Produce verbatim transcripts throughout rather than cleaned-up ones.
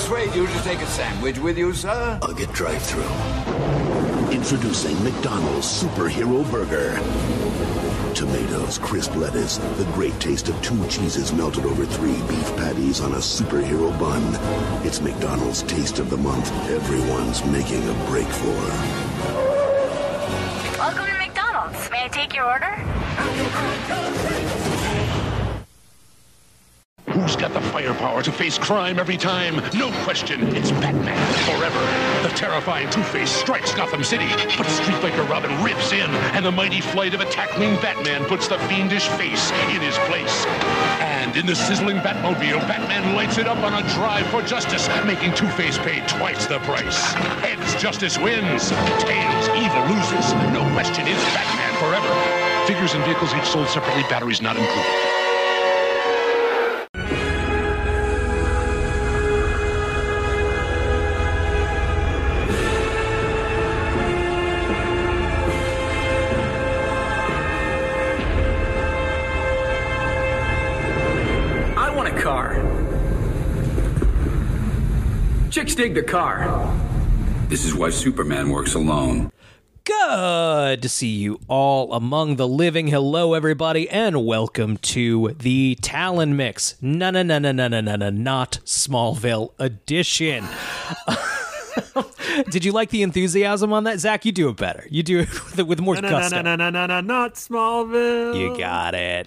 persuade you to take a sandwich with you, sir? I'll get drive-thru. Introducing McDonald's Superhero Burger. Tomatoes, crisp lettuce, the great taste of two cheeses melted over three beef patties on a superhero bun. It's McDonald's Taste of the Month. Everyone's making a break for. Welcome to McDonald's. May I take your order? Who's got the firepower to face crime every time? No question, it's Batman forever. The terrifying Two-Face strikes Gotham City, but Street Biker Robin rips in, and the mighty flight of a tackling Batman puts the fiendish face in his place. And in the sizzling Batmobile, Batman lights it up on a drive for justice, making Two-Face pay twice the price. Heads, justice wins. Tails, evil loses. No question, it's Batman forever. Figures and vehicles each sold separately, batteries not included. Chicks dig the car. This is why Superman works alone. Good to see you all among the living. Hello, everybody, and welcome to the Talon Mix. No, no, no, no, no, no, no, no, not Smallville edition. Did you like the enthusiasm on that, Zach? You do it better. You do it with, with more no, gusto. No, no, no, no, no, no, not Smallville. You got it.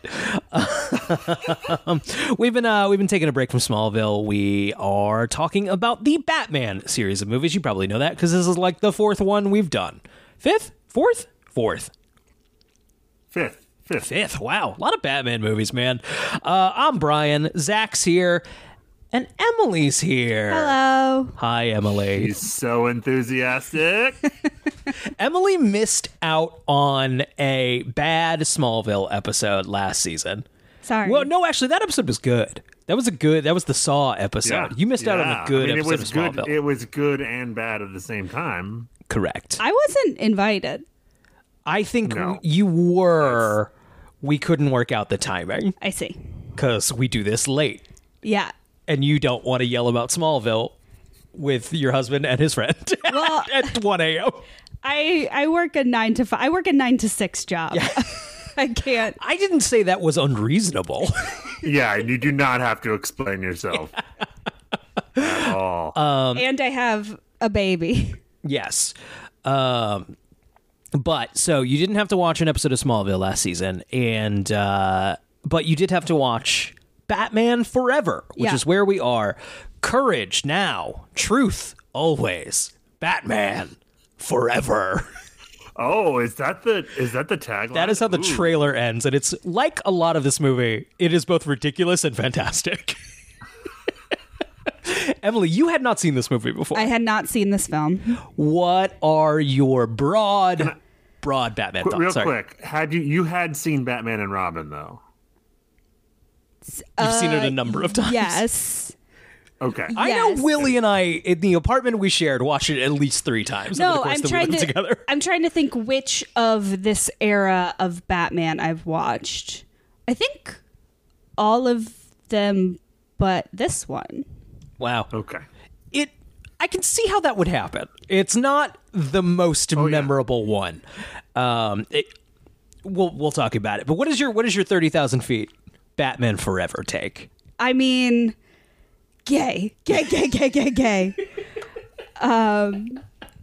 we've been uh, we've been taking a break from Smallville. We are talking about the Batman series of movies. You probably know that because this is like the fourth one we've done. Fifth, fourth, fourth, fifth, fifth, fifth. Wow, a lot of Batman movies, man. Uh, I'm Brian. Zach's here. And Emily's here. Hello. Hi, Emily. She's so enthusiastic. Emily missed out on a bad Smallville episode last season. Sorry. Well, no, actually, that episode was good. That was a good, that was the Saw episode. Yeah. You missed yeah. out on a good I mean, episode it was of Smallville. Good, it was good and bad at the same time. Correct. I wasn't invited. I think no. you were. That's... We couldn't work out the timing. I see. Because we do this late. Yeah. And you don't want to yell about Smallville with your husband and his friend well, at one a.m. I, I work a nine to five. I work a nine to six job. Yeah. I can't. I didn't say that was unreasonable. Yeah, you do not have to explain yourself at all. Um, and I have a baby. Yes. Um, but so you didn't have to watch an episode of Smallville last season, and uh, but you did have to watch Batman Forever, which yeah. is where we are. Courage now, truth always. Batman Forever. Oh, is that the is that the tagline? That is how the Ooh. trailer ends, and it's like a lot of this movie. It is both ridiculous and fantastic. Emily, you had not seen this movie before. I had not seen this film. What are your broad, I, broad Batman qu- thoughts? Real Sorry. quick, had you you had seen Batman and Robin though? You've uh, seen it a number of times. Yes. Okay. I yes. know Willie and I in the apartment we shared watched it at least three times. No, over the course I'm that trying we lived to. Together. I'm trying to think which of this era of Batman I've watched. I think all of them, but this one. Wow. Okay. It. I can see how that would happen. It's not the most oh, memorable yeah. one. Um. It, we'll we'll talk about it. But what is your what is your thirty thousand feet Batman Forever take? I mean. Gay, gay, gay, gay, gay, gay. Um,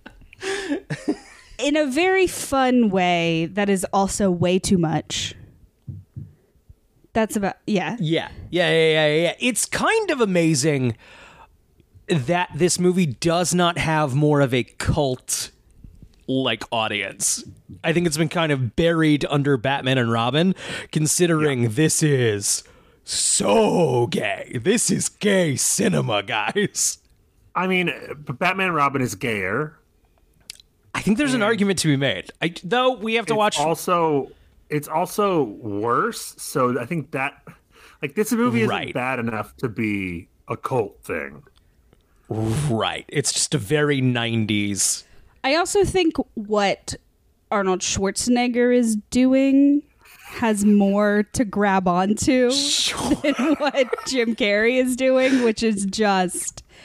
in a very fun way that is also way too much. That's about, yeah. Yeah, yeah, yeah, yeah, yeah. It's kind of amazing that this movie does not have more of a cult like audience. I think it's been kind of buried under Batman and Robin, considering yeah. this is so gay. This is gay cinema, guys. I mean, Batman and Robin is gayer. I think there's an argument to be made. I, though we have to it's watch. Also, it's also worse. So I think that, like, this movie isn't right. bad enough to be a cult thing. Right. It's just a very nineties. I also think what Arnold Schwarzenegger is doing has more to grab onto sure. than what Jim Carrey is doing, which is just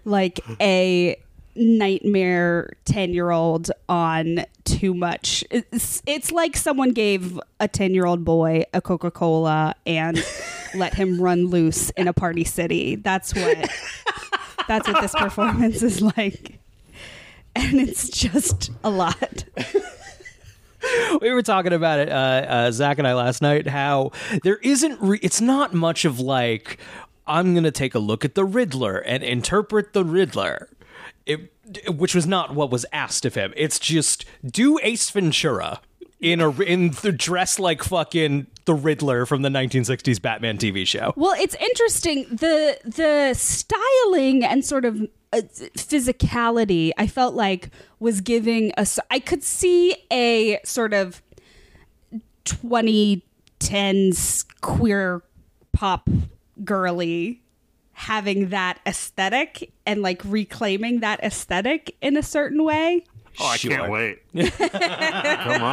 like a nightmare ten-year-old on too much. It's, it's like someone gave a ten-year-old boy a Coca-Cola and let him run loose in a party city. That's what that's what this performance is like. And it's just a lot. We were talking about it, uh, uh, Zach and I last night, how there isn't, re- it's not much of like, I'm going to take a look at the Riddler and interpret the Riddler, it, which was not what was asked of him. It's just do Ace Ventura in a in the dress like fucking the Riddler from the nineteen sixties Batman T V show. Well, it's interesting. The, the styling and sort of uh, physicality, I felt like was giving us, I could see a sort of twenty tens queer pop girly having that aesthetic and like reclaiming that aesthetic in a certain way. Oh, I Sure. can't wait. Come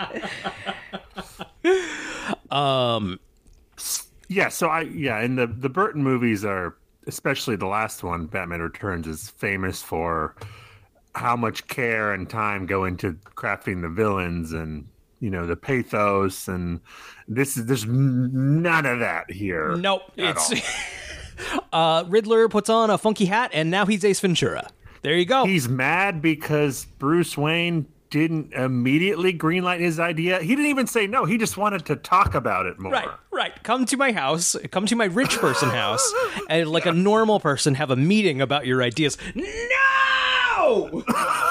on. Um, Yeah, so I yeah, and the the Burton movies are, especially the last one, Batman Returns, is famous for how much care and time go into crafting the villains and, you know, the pathos, and this is there's none of that here. nope. at It's all. uh, Riddler puts on a funky hat and now he's Ace Ventura. There you go. He's mad because Bruce Wayne didn't immediately greenlight his idea. He didn't even say no. He just wanted to talk about it more. Right, right. Come to my house, come to my rich person house, and like a normal person, have a meeting about your ideas. No!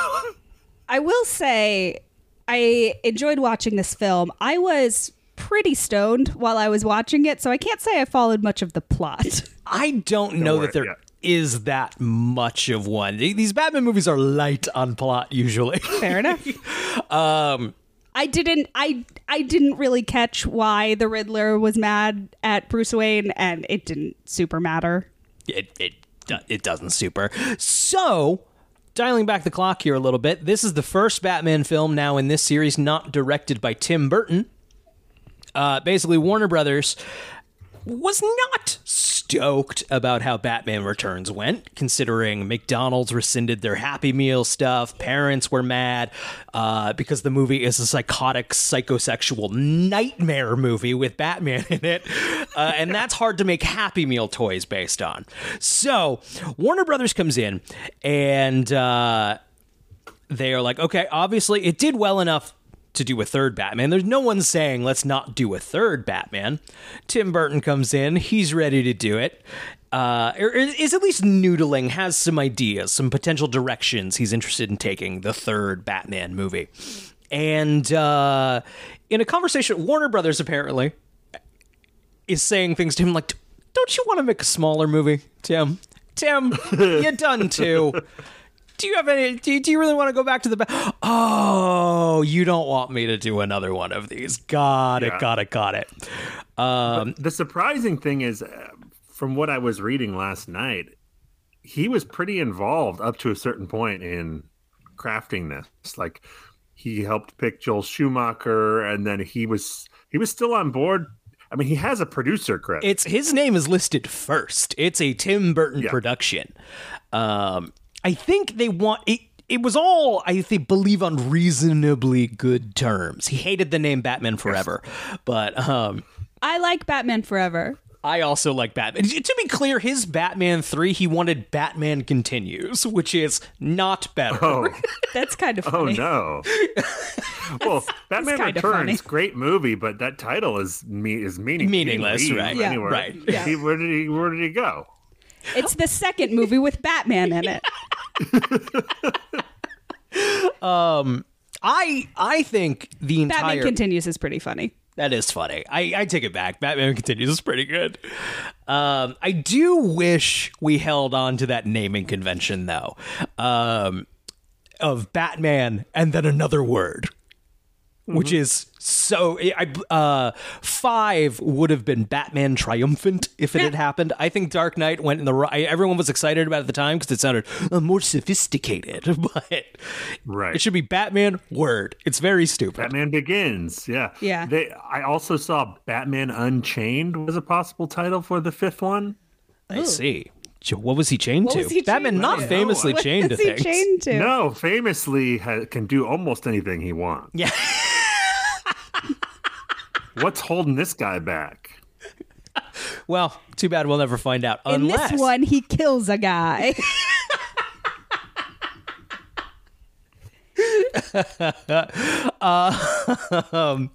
I will say, I enjoyed watching this film. I was pretty stoned while I was watching it, so I can't say I followed much of the plot. I don't know worry, that there yeah. is that much of one. These Batman movies are light on plot usually. Fair enough. um, I didn't. I I didn't really catch why the Riddler was mad at Bruce Wayne, and it didn't super matter. It it do- it doesn't super. So, dialing back the clock here a little bit, this is the first Batman film now in this series not directed by Tim Burton. Uh, basically, Warner Brothers was not stoked about how Batman Returns went, considering McDonald's rescinded their Happy Meal stuff, parents were mad, uh, because the movie is a psychotic, psychosexual nightmare movie with Batman in it, uh, and that's hard to make Happy Meal toys based on. So, Warner Brothers comes in, and uh, they are like, okay, obviously it did well enough to do a third Batman. There's no one saying let's not do a third Batman. Tim Burton comes in, he's ready to do it. Uh, or is at least noodling, has some ideas, some potential directions he's interested in taking the third Batman movie. And uh, in a conversation, Warner Brothers apparently is saying things to him like, don't you want to make a smaller movie, Tim? Tim, you done too. Do you have any? Do you, do you really want to go back to the? Ba- oh, you don't want me to do another one of these? Got it. Yeah. Got it. Got it. Um, The surprising thing is, uh, from what I was reading last night, he was pretty involved up to a certain point in crafting this. Like, he helped pick Joel Schumacher, and then he was he was still on board. I mean, he has a producer credit. it's his name is listed first. It's a Tim Burton Yeah. production. Um, I think they want it. It was all, I think, believe on reasonably good terms. He hated the name Batman Forever, but um, I like Batman Forever. I also like Batman. To be clear, his Batman three, he wanted Batman Continues, which is not better. oh, That's kind of oh funny. no. Well, Batman kinda Returns, funny. great movie, but that title is me is meaning Meaningless, he didn't right. leave Yeah. anywhere. Right. Yeah. He, where did he? Where did he go? It's the second movie with Batman in it. I I think the entire Batman Continues is pretty funny. that is funny. I, I take it back. Batman Continues is pretty good. Um, I do wish we held on to that naming convention though, um, of Batman and then another word, which is so. I uh, five would have been Batman Triumphant if it had happened. I think Dark Knight went in the right. Everyone was excited about it at the time because it sounded uh, more sophisticated, but Right. it should be Batman Word. It's very stupid. Batman Begins. Yeah. Yeah. They, I also saw Batman Unchained was a possible title for the fifth one. I see. What was he chained What to? was he Batman chained not to? famously What chained was to he things. chained to? No, famously ha- can do almost anything he wants. Yeah. What's holding this guy back? Well, too bad we'll never find out. In Unless this one, he kills a guy. um,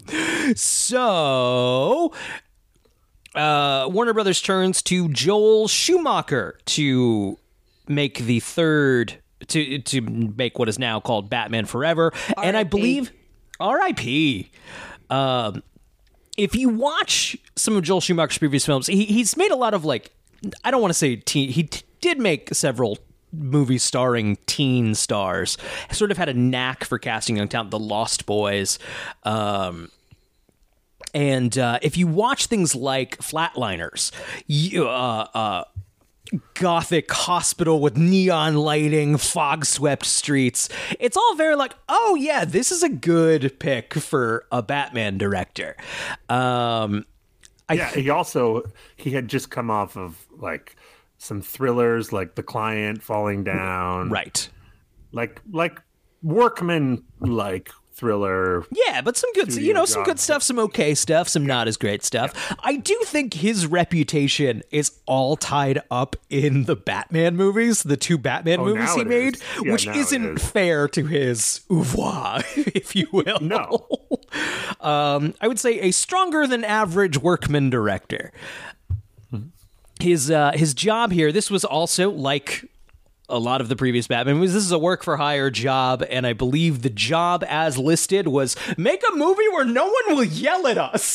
so uh, Warner Brothers turns to Joel Schumacher to make the third to to make what is now called Batman Forever, and I believe R I P Um, if you watch some of Joel Schumacher's previous films, he, he's made a lot of like I don't want to say teen, he t- did make several movies starring teen stars. Sort of had a knack for casting young talent. The Lost Boys. Um, and uh, if you watch things like Flatliners, you, uh, uh, gothic hospital with neon lighting, fog-swept streets, it's all very like, oh yeah, this is a good pick for a Batman director. Um, I yeah, he also he had just come off of like some thrillers like The Client, Falling Down, right? Like like Workman like thriller. Yeah, but some good, Studio you know, some good jobs. stuff, some okay stuff, some not as great stuff. Yeah. I do think his reputation is all tied up in the Batman movies, the two Batman Oh, movies now he it made, is. Yeah, which now it isn't is. fair to his oeuvre, if you will. No. um, I would say a stronger than average workman director. His uh, his job here, this was also like a lot of the previous Batman movies. This is a work for hire job, and I believe the job as listed was make a movie where no one will yell at us.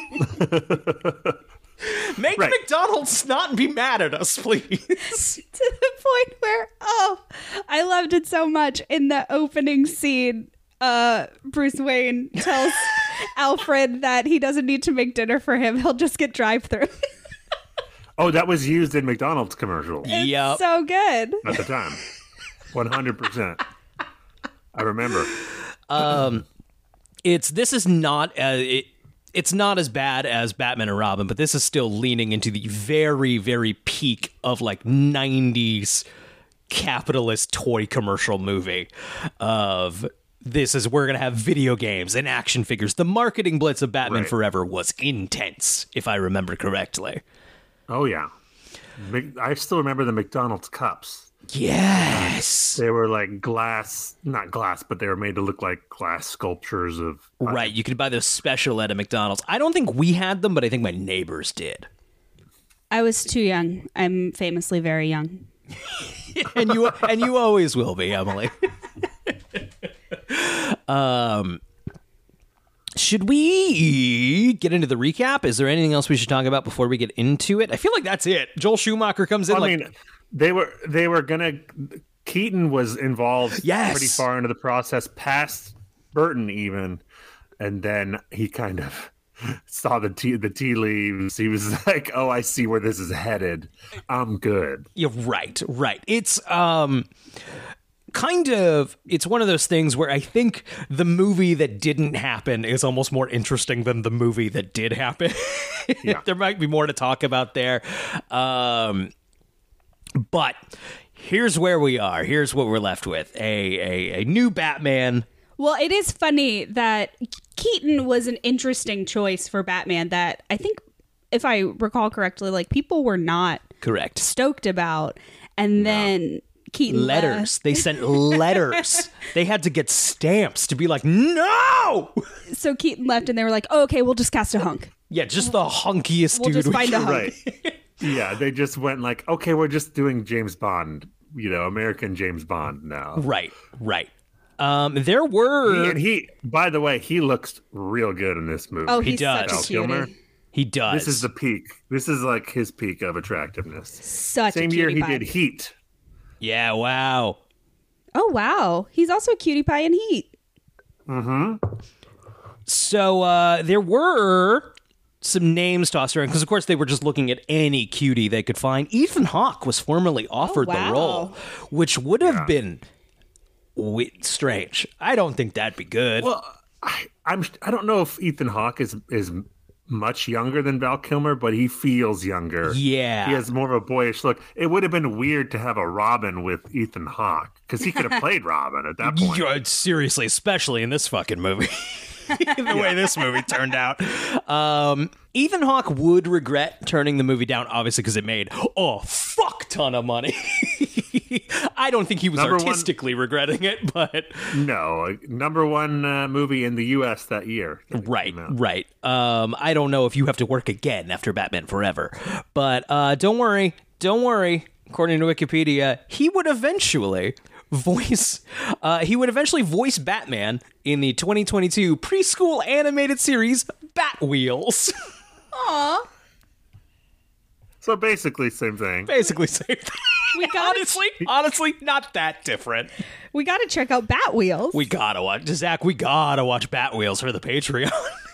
Make Right. McDonald's not be mad at us, please. To the point where, oh, I loved it so much. In the opening scene, uh, Bruce Wayne tells Alfred that he doesn't need to make dinner for him. He'll just get drive-through. Oh, that was used in McDonald's commercials Yep. So good. at the time. one hundred percent. I remember. It's this is not uh, it, it's not as bad as Batman and Robin, but this is still leaning into the very, very peak of like nineties capitalist toy commercial movie of this is we're gonna have video games and action figures. The marketing blitz of Batman Right. Forever was intense, if I remember correctly. Oh, yeah. Mc- I still remember the McDonald's cups. Yes. They were like glass, not glass, but they were made to look like glass sculptures of. Right, you could buy those special at a McDonald's. I don't think we had them, but I think my neighbors did. I was too young. I'm famously very young. and you and you always will be, Emily. um, should we get into the recap? Is there anything else we should talk about before we get into it? I feel like that's it. Joel Schumacher comes in I like, mean, they were they were gonna. Keaton was involved Yes. pretty far into the process, past Burton even, and then he kind of saw the tea the tea leaves. He was like, "Oh, I see where this is headed. I'm good." yeah, right, right. It's um, kind of it's one of those things where I think the movie that didn't happen is almost more interesting than the movie that did happen. Yeah. There might be more to talk about there. Um, but here's where we are. Here's what we're left with. A a, a new Batman. Well, it is funny that Keaton was an interesting choice for Batman that I think, if I recall correctly, like people were not Correct. stoked about. And then Keaton Letters. left. They sent letters. They had to get stamps to be like, no! So Keaton left and they were like, oh, okay, we'll just cast a hunk. Yeah, just the hunkiest We'll dude just we find a could- hunk. Right. Yeah, they just went like, "Okay, we're just doing James Bond, you know, American James Bond now." Right, right. Um, there were... He, and he, by the way, he looks real good in this movie. Oh, He he's does. such a Val cutie. Kilmer. He does. This is the peak. This is like his peak of attractiveness. Such Same a year cutie he pie. did Heat. Yeah, wow. Oh, wow. He's also a cutie pie in Heat. So uh, there were some names tossed around because, of course, they were just looking at any cutie they could find. Ethan Hawke was formally offered Oh, wow. the role, which would have been wi- strange. I don't think that'd be good. Well, I, I'm. I don't know if Ethan Hawke is is much younger than Val Kilmer, but he feels younger. Yeah. He has more of a boyish look. It would have been weird to have a Robin with Ethan Hawke, because he could have played Robin at that point. Yeah, seriously, especially in this fucking movie. The way this movie turned out. Um, Ethan Hawke would regret turning the movie down, obviously, because it made a fuck ton of money. I don't think he was Number artistically one, regretting it, but... No, number one uh, movie in the U S that year. That right, right. Um, I don't know if you have to work again after Batman Forever. But uh, don't worry, don't worry. According to Wikipedia, he would eventually... voice uh he would eventually voice Batman in the twenty twenty-two preschool animated series Batwheels. Aww. So basically same thing. Basically same thing. We gotta, honestly honestly not that different. We gotta check out Batwheels. We gotta watch Zach we gotta watch Batwheels for the Patreon.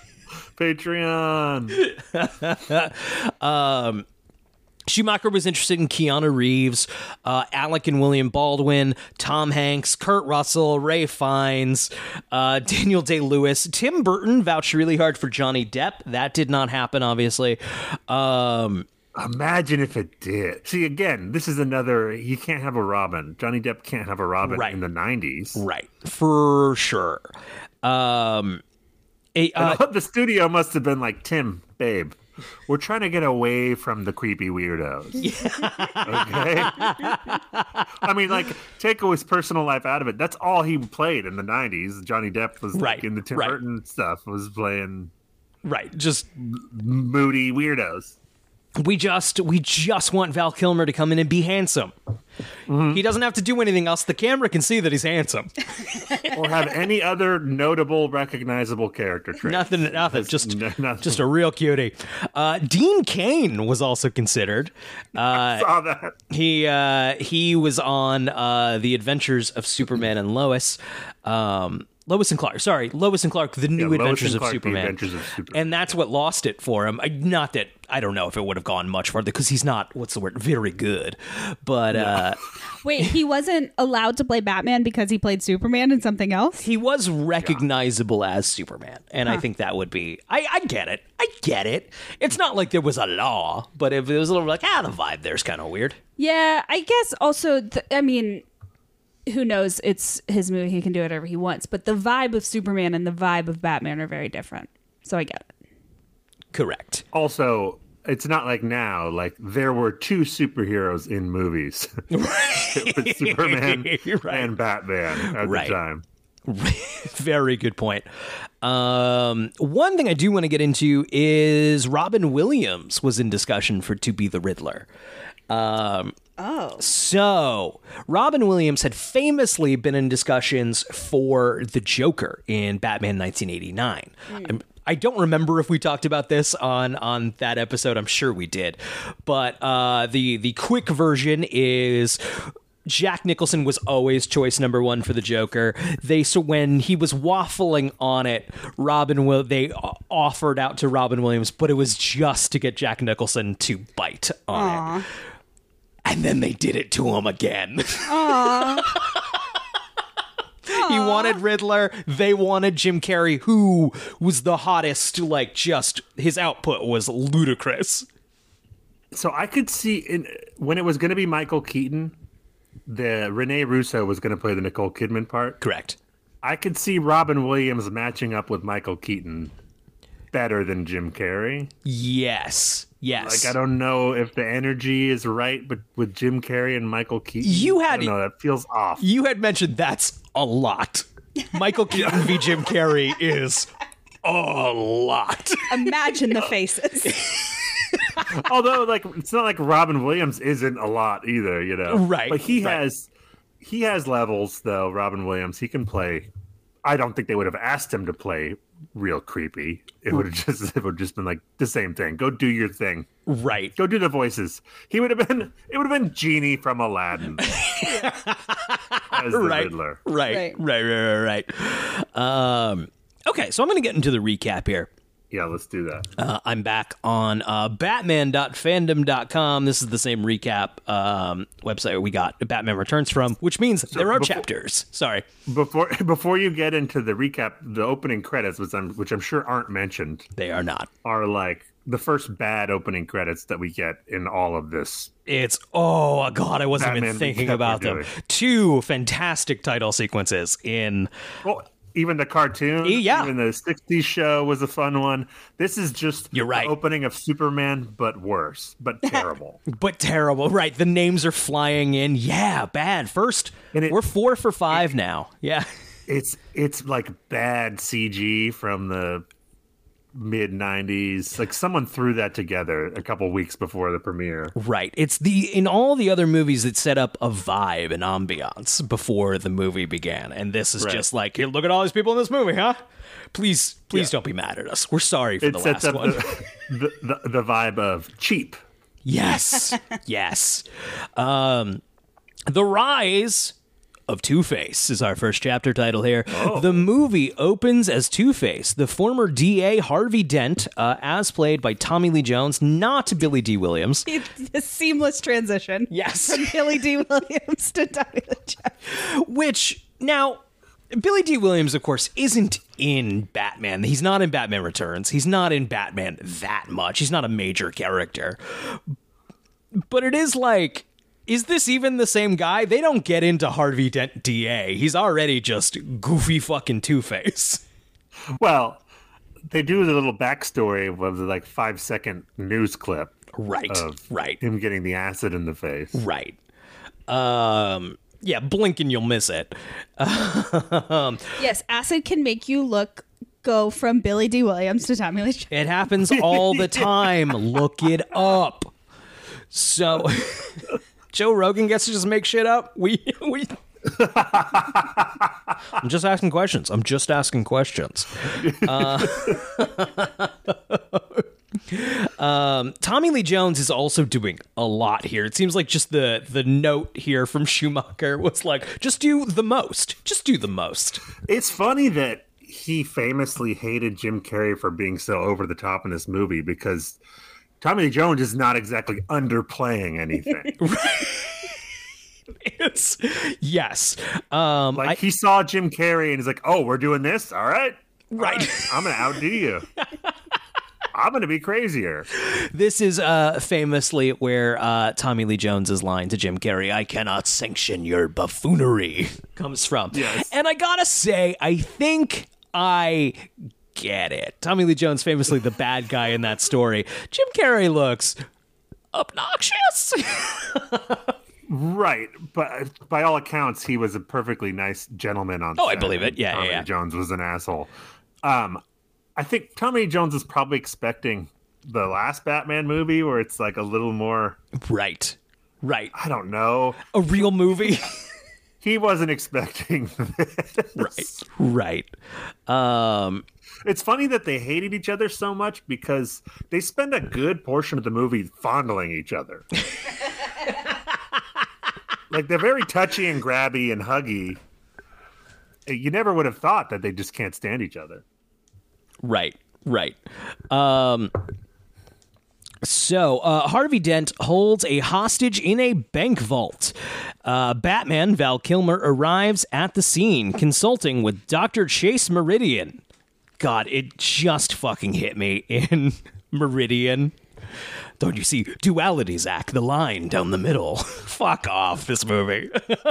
Patreon. um Schumacher was interested in Keanu Reeves, uh, Alec and William Baldwin, Tom Hanks, Kurt Russell, Ray Fiennes, uh, Daniel Day-Lewis. Tim Burton vouched really hard for Johnny Depp. That did not happen, obviously. Um, Imagine if it did. See, again, this is another... You can't have a Robin. Johnny Depp can't have a Robin right. in the nineties. Right, for sure. Um, a, uh, and the studio must have been like, Tim, babe, we're trying to get away from the creepy weirdos. Okay? I mean, like, take his personal life out of it. That's all he played in the nineties. Johnny Depp was right, like, in the Tim right. Burton stuff, was playing right, just moody weirdos. We just we just want Val Kilmer to come in and be handsome. Mm-hmm. He doesn't have to do anything else. The camera can see that he's handsome. Or have any other notable, recognizable character trait. Nothing, nothing. Just, n- nothing. just a real cutie. Uh, Dean Cain was also considered. Uh, I saw that. He uh, he was on uh, The Adventures of Superman and Lois. Um, Lois and Clark. Sorry, Lois and Clark, The New yeah, Adventures, of Clark, Superman. Adventures of Superman. And that's what lost it for him. I, not that, I don't know if it would have gone much farther, because he's not, what's the word, very good. But, no. uh... Wait, he wasn't allowed to play Batman because he played Superman in something else? He was recognizable yeah. as Superman. And huh. I think that would be, I, I get it. I get it. It's not like there was a law, but if it was a little like, ah, the vibe there's kind of weird. Yeah, I guess also, th- I mean... Who knows? It's his movie. He can do whatever he wants. But the vibe of Superman and the vibe of Batman are very different. So I get it. Correct. Also, it's not like now. Like, there were two superheroes in movies. It was Superman right. and Batman at right. the time. Very good point. Um, one thing I do want to get into is Robin Williams was in discussion for to be the Riddler. Um, oh. So, Robin Williams had famously been in discussions for the Joker in Batman nineteen eighty-nine. Mm. I'm, I don't remember if we talked about this on, on that episode. I'm sure we did. But uh, the, the quick version is... Jack Nicholson was always choice number one for the Joker. They so when he was waffling on it, Robin will they offered out to Robin Williams, but it was just to get Jack Nicholson to bite on Aww. it. And then they did it to him again. Aww. He wanted Riddler. They wanted Jim Carrey, who was the hottest. Like, just his output was ludicrous. So I could see in when it was going to be Michael Keaton. The Rene Russo was going to play the Nicole Kidman part. Correct. I could see Robin Williams matching up with Michael Keaton better than Jim Carrey. Yes. Yes. Like, I don't know if the energy is right, but with Jim Carrey and Michael Keaton, you had, I don't know, that feels off. You had mentioned that's a lot. Michael Keaton v. Jim Carrey is a lot. Imagine the faces. Although, like, it's not like Robin Williams isn't a lot either, you know. Right. But he right. has he has levels, though. Robin Williams, he can play. I don't think they would have asked him to play real creepy. It would have just it would have just been like the same thing. Go do your thing. Right. Go do the voices. He would have been. It would have been Genie from Aladdin as the right. Riddler. Right. Right. Right. Right. Right. Um. Okay, so I'm going to get into the recap here. Yeah, let's do that. Uh, I'm back on uh, batman dot fandom dot com. This is the same recap um, website we got Batman Returns from, which means so there are before, chapters. Sorry. Before before you get into the recap, the opening credits, which I'm, which I'm sure aren't mentioned. They are not. Are like the first bad opening credits that we get in all of this. It's, oh, God, I wasn't Batman even thinking about them. Two fantastic title sequences in... Well, even the cartoon, yeah. even the sixties show was a fun one. This is just You're right. the opening of Superman, but worse, but terrible. But terrible, right. The names are flying in. Yeah, bad. First, it, we're four for five it, now. Yeah. It's it's like bad C G from the mid nineties. Like someone threw that together a couple weeks before the premiere. Right. It's the in all the other movies that set up a vibe and ambiance before the movie began. And this is right. just like, here, look at all these people in this movie, huh? Please, please yeah. don't be mad at us. We're sorry for it the sets last up one. The, the, the, the vibe of cheap. Yes. yes. Um, The Rise of Two-Face is our first chapter title here. Oh. The movie opens as Two-Face, the former D A Harvey Dent, uh, as played by Tommy Lee Jones, not Billy D. Williams. A seamless transition. Yes. From Billy D. Williams to Tommy Lee Jones. Which, now, Billy D. Williams, of course, isn't in Batman. He's not in Batman Returns. He's not in Batman that much. He's not a major character. But it is like... Is this even the same guy? They don't get into Harvey Dent D A. He's already just goofy fucking Two-Face. Well, they do the little backstory of the like five second news clip. Right, of right. Him getting the acid in the face. Right. Um, yeah, blink and you'll miss it. um, yes, acid can make you look... go from Billy D. Williams to Tommy Lee Jones. It happens all the time. Look it up. So... Joe Rogan gets to just make shit up. We we. I'm just asking questions. I'm just asking questions. Uh, um, Tommy Lee Jones is also doing a lot here. It seems like just the the note here from Schumacher was like, just do the most. Just do the most. It's funny that he famously hated Jim Carrey for being so over the top in this movie because Tommy Lee Jones is not exactly underplaying anything. It's yes. Um, like I, he saw Jim Carrey and he's like, "Oh, we're doing this, all right, right. All right. I'm gonna outdo you. I'm gonna be crazier." This is uh, famously where uh, Tommy Lee Jones's line to Jim Carrey, "I cannot sanction your buffoonery," comes from. Yes. And I gotta say, I think I. Get it. Tommy Lee Jones, famously the bad guy in that story. Jim Carrey looks obnoxious. Right, but by all accounts, he was a perfectly nice gentleman on Oh, set. I believe it. Yeah, Tommy yeah, yeah. Lee Jones was an asshole. Um, I think Tommy Lee Jones is probably expecting the last Batman movie where it's like a little more... Right, right. I don't know. A real movie. He wasn't expecting Right, this. right. Um... It's funny that they hated each other so much because they spend a good portion of the movie fondling each other. Like, they're very touchy and grabby and huggy. You never would have thought that they just can't stand each other. Right, right. Um, so, uh, Harvey Dent holds a hostage in a bank vault. Uh, Batman, Val Kilmer, arrives at the scene, consulting with Doctor Chase Meridian. God, it just fucking hit me in Meridian. Don't you see? Duality, Zach, the line down the middle. Fuck off, this movie.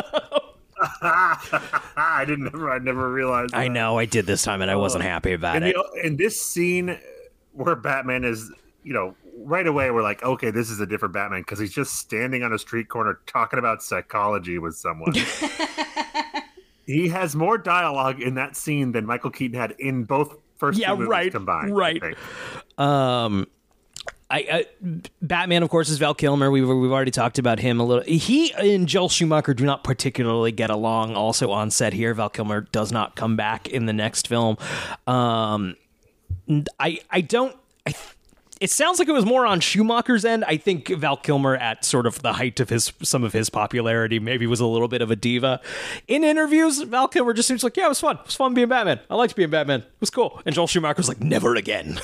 I didn't ever, I never realized that. I know, I did this time, and I wasn't happy about in it. The, in this scene where Batman is, you know, right away we're like, okay, this is a different Batman because he's just standing on a street corner talking about psychology with someone. He has more dialogue in that scene than Michael Keaton had in both first yeah, two movies right, combined. Right. Um, I, I Batman, of course, is Val Kilmer. We've we've already talked about him a little. He and Joel Schumacher do not particularly get along. Also on set here, Val Kilmer does not come back in the next film. Um, I I don't. I. it sounds like it was more on Schumacher's end. I think Val Kilmer, at sort of the height of his some of his popularity, maybe was a little bit of a diva. In interviews, Val Kilmer just seems like, yeah, it was fun. It was fun being Batman. I liked being Batman. It was cool. And Joel Schumacher's like, never again.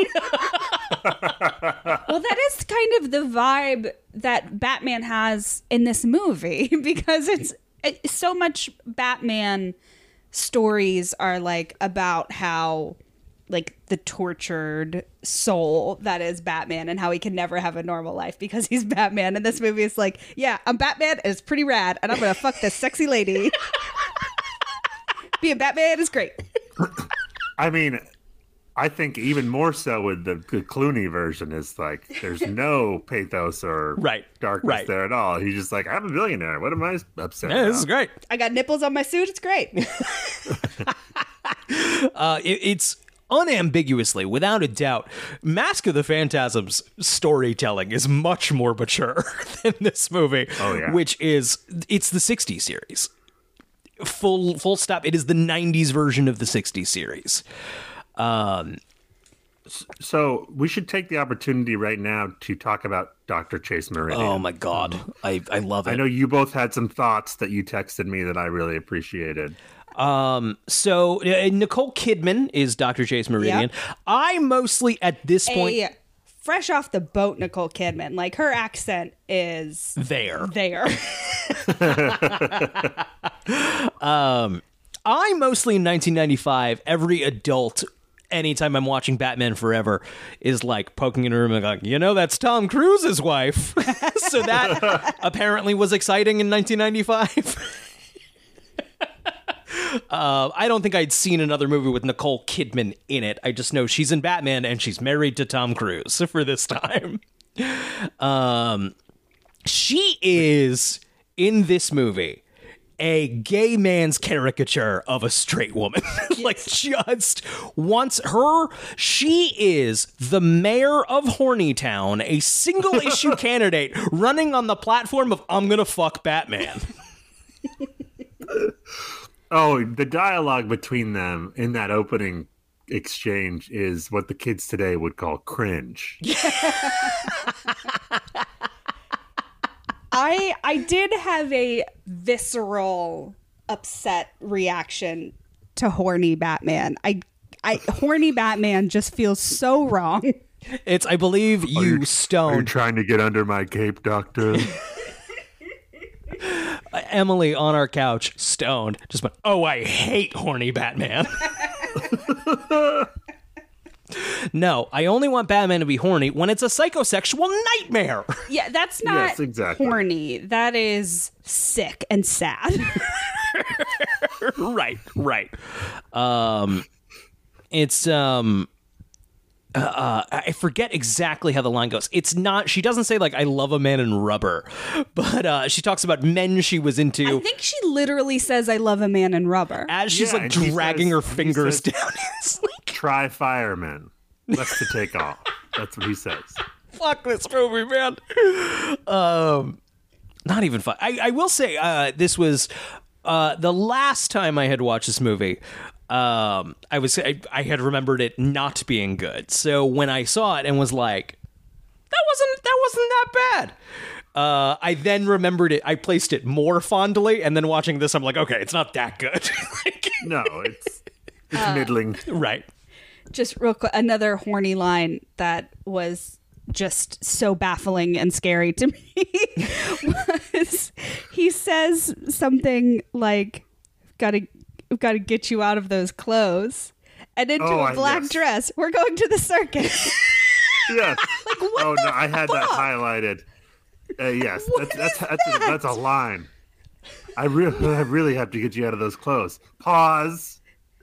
Well, that is kind of the vibe that Batman has in this movie, because it's it, so much Batman stories are like about how like the tortured soul that is Batman and how he can never have a normal life because he's Batman. And this movie is like, yeah, I'm Batman and it's pretty rad and I'm gonna fuck this sexy lady. Being Batman is great. I mean, I think even more so with the, the Clooney version is like there's no pathos or right, darkness right. there at all. He's just like, I'm a billionaire. What am I upset yeah, about? This is great. I got nipples on my suit. It's great. uh, it, it's unambiguously, without a doubt, Mask of the Phantasm's storytelling is much more mature than this movie, oh, yeah. which is, it's the sixties series. Full, full stop. It is the nineties version of the sixties series. Um, so we should take the opportunity right now to talk about Doctor Chase Meridian. Oh my God. I, I love it. I know you both had some thoughts that you texted me that I really appreciated. Um, so uh, Nicole Kidman is Doctor Chase Meridian. Yep. I mostly at this point, a fresh off the boat, Nicole Kidman, like her accent is there, there. um, I mostly in nineteen ninety-five, every adult, anytime I'm watching Batman Forever, is like poking in a room and like, you know, that's Tom Cruise's wife. So that apparently was exciting in nineteen ninety-five. Uh, I don't think I'd seen another movie with Nicole Kidman in it. I just know she's in Batman and she's married to Tom Cruise for this time. Um, she is, in this movie, a gay man's caricature of a straight woman. Like, just wants her. She is the mayor of Hornytown, a single issue candidate running on the platform of I'm gonna fuck Batman. Oh, the dialogue between them in that opening exchange is what the kids today would call cringe. I I did have a visceral, upset reaction to horny Batman. I I horny Batman just feels so wrong. It's, I believe, you, you stoned. Are you trying to get under my cape, Doctor? Emily on our couch, stoned, just went, oh, I hate horny Batman. No, I only want Batman to be horny when it's a psychosexual nightmare. Yeah, that's not yes, exactly. horny. That is sick and sad. Right, right. Um, it's, um... Uh, I forget exactly how the line goes. It's not, she doesn't say like, I love a man in rubber, but uh, she talks about men she was into. I think she literally says, I love a man in rubber. As she's Yeah, like and he dragging says- her he fingers says- down. It's like, Try firemen. That's to take off. That's what he says. fuck this movie, man. Um, not even fun. I, I will say, uh, this was uh, the last time I had watched this movie. Um, I was I, I had remembered it not being good. So when I saw it and was like, that wasn't that wasn't that bad. Uh, I then remembered it. I placed it more fondly, and then watching this, I'm like, okay, it's not that good. Like, No, it's it's middling. right. Just real quick, another horny line that was just so baffling and scary to me was he says something like, gotta We've got to get you out of those clothes and into Oh, a I- black yes. dress. We're going to the circus. Yes. Like, what oh the no, I had that fuck? highlighted. Uh, yes, What that's that's is that's a, that? that's a line. I really I really have to get you out of those clothes. Pause.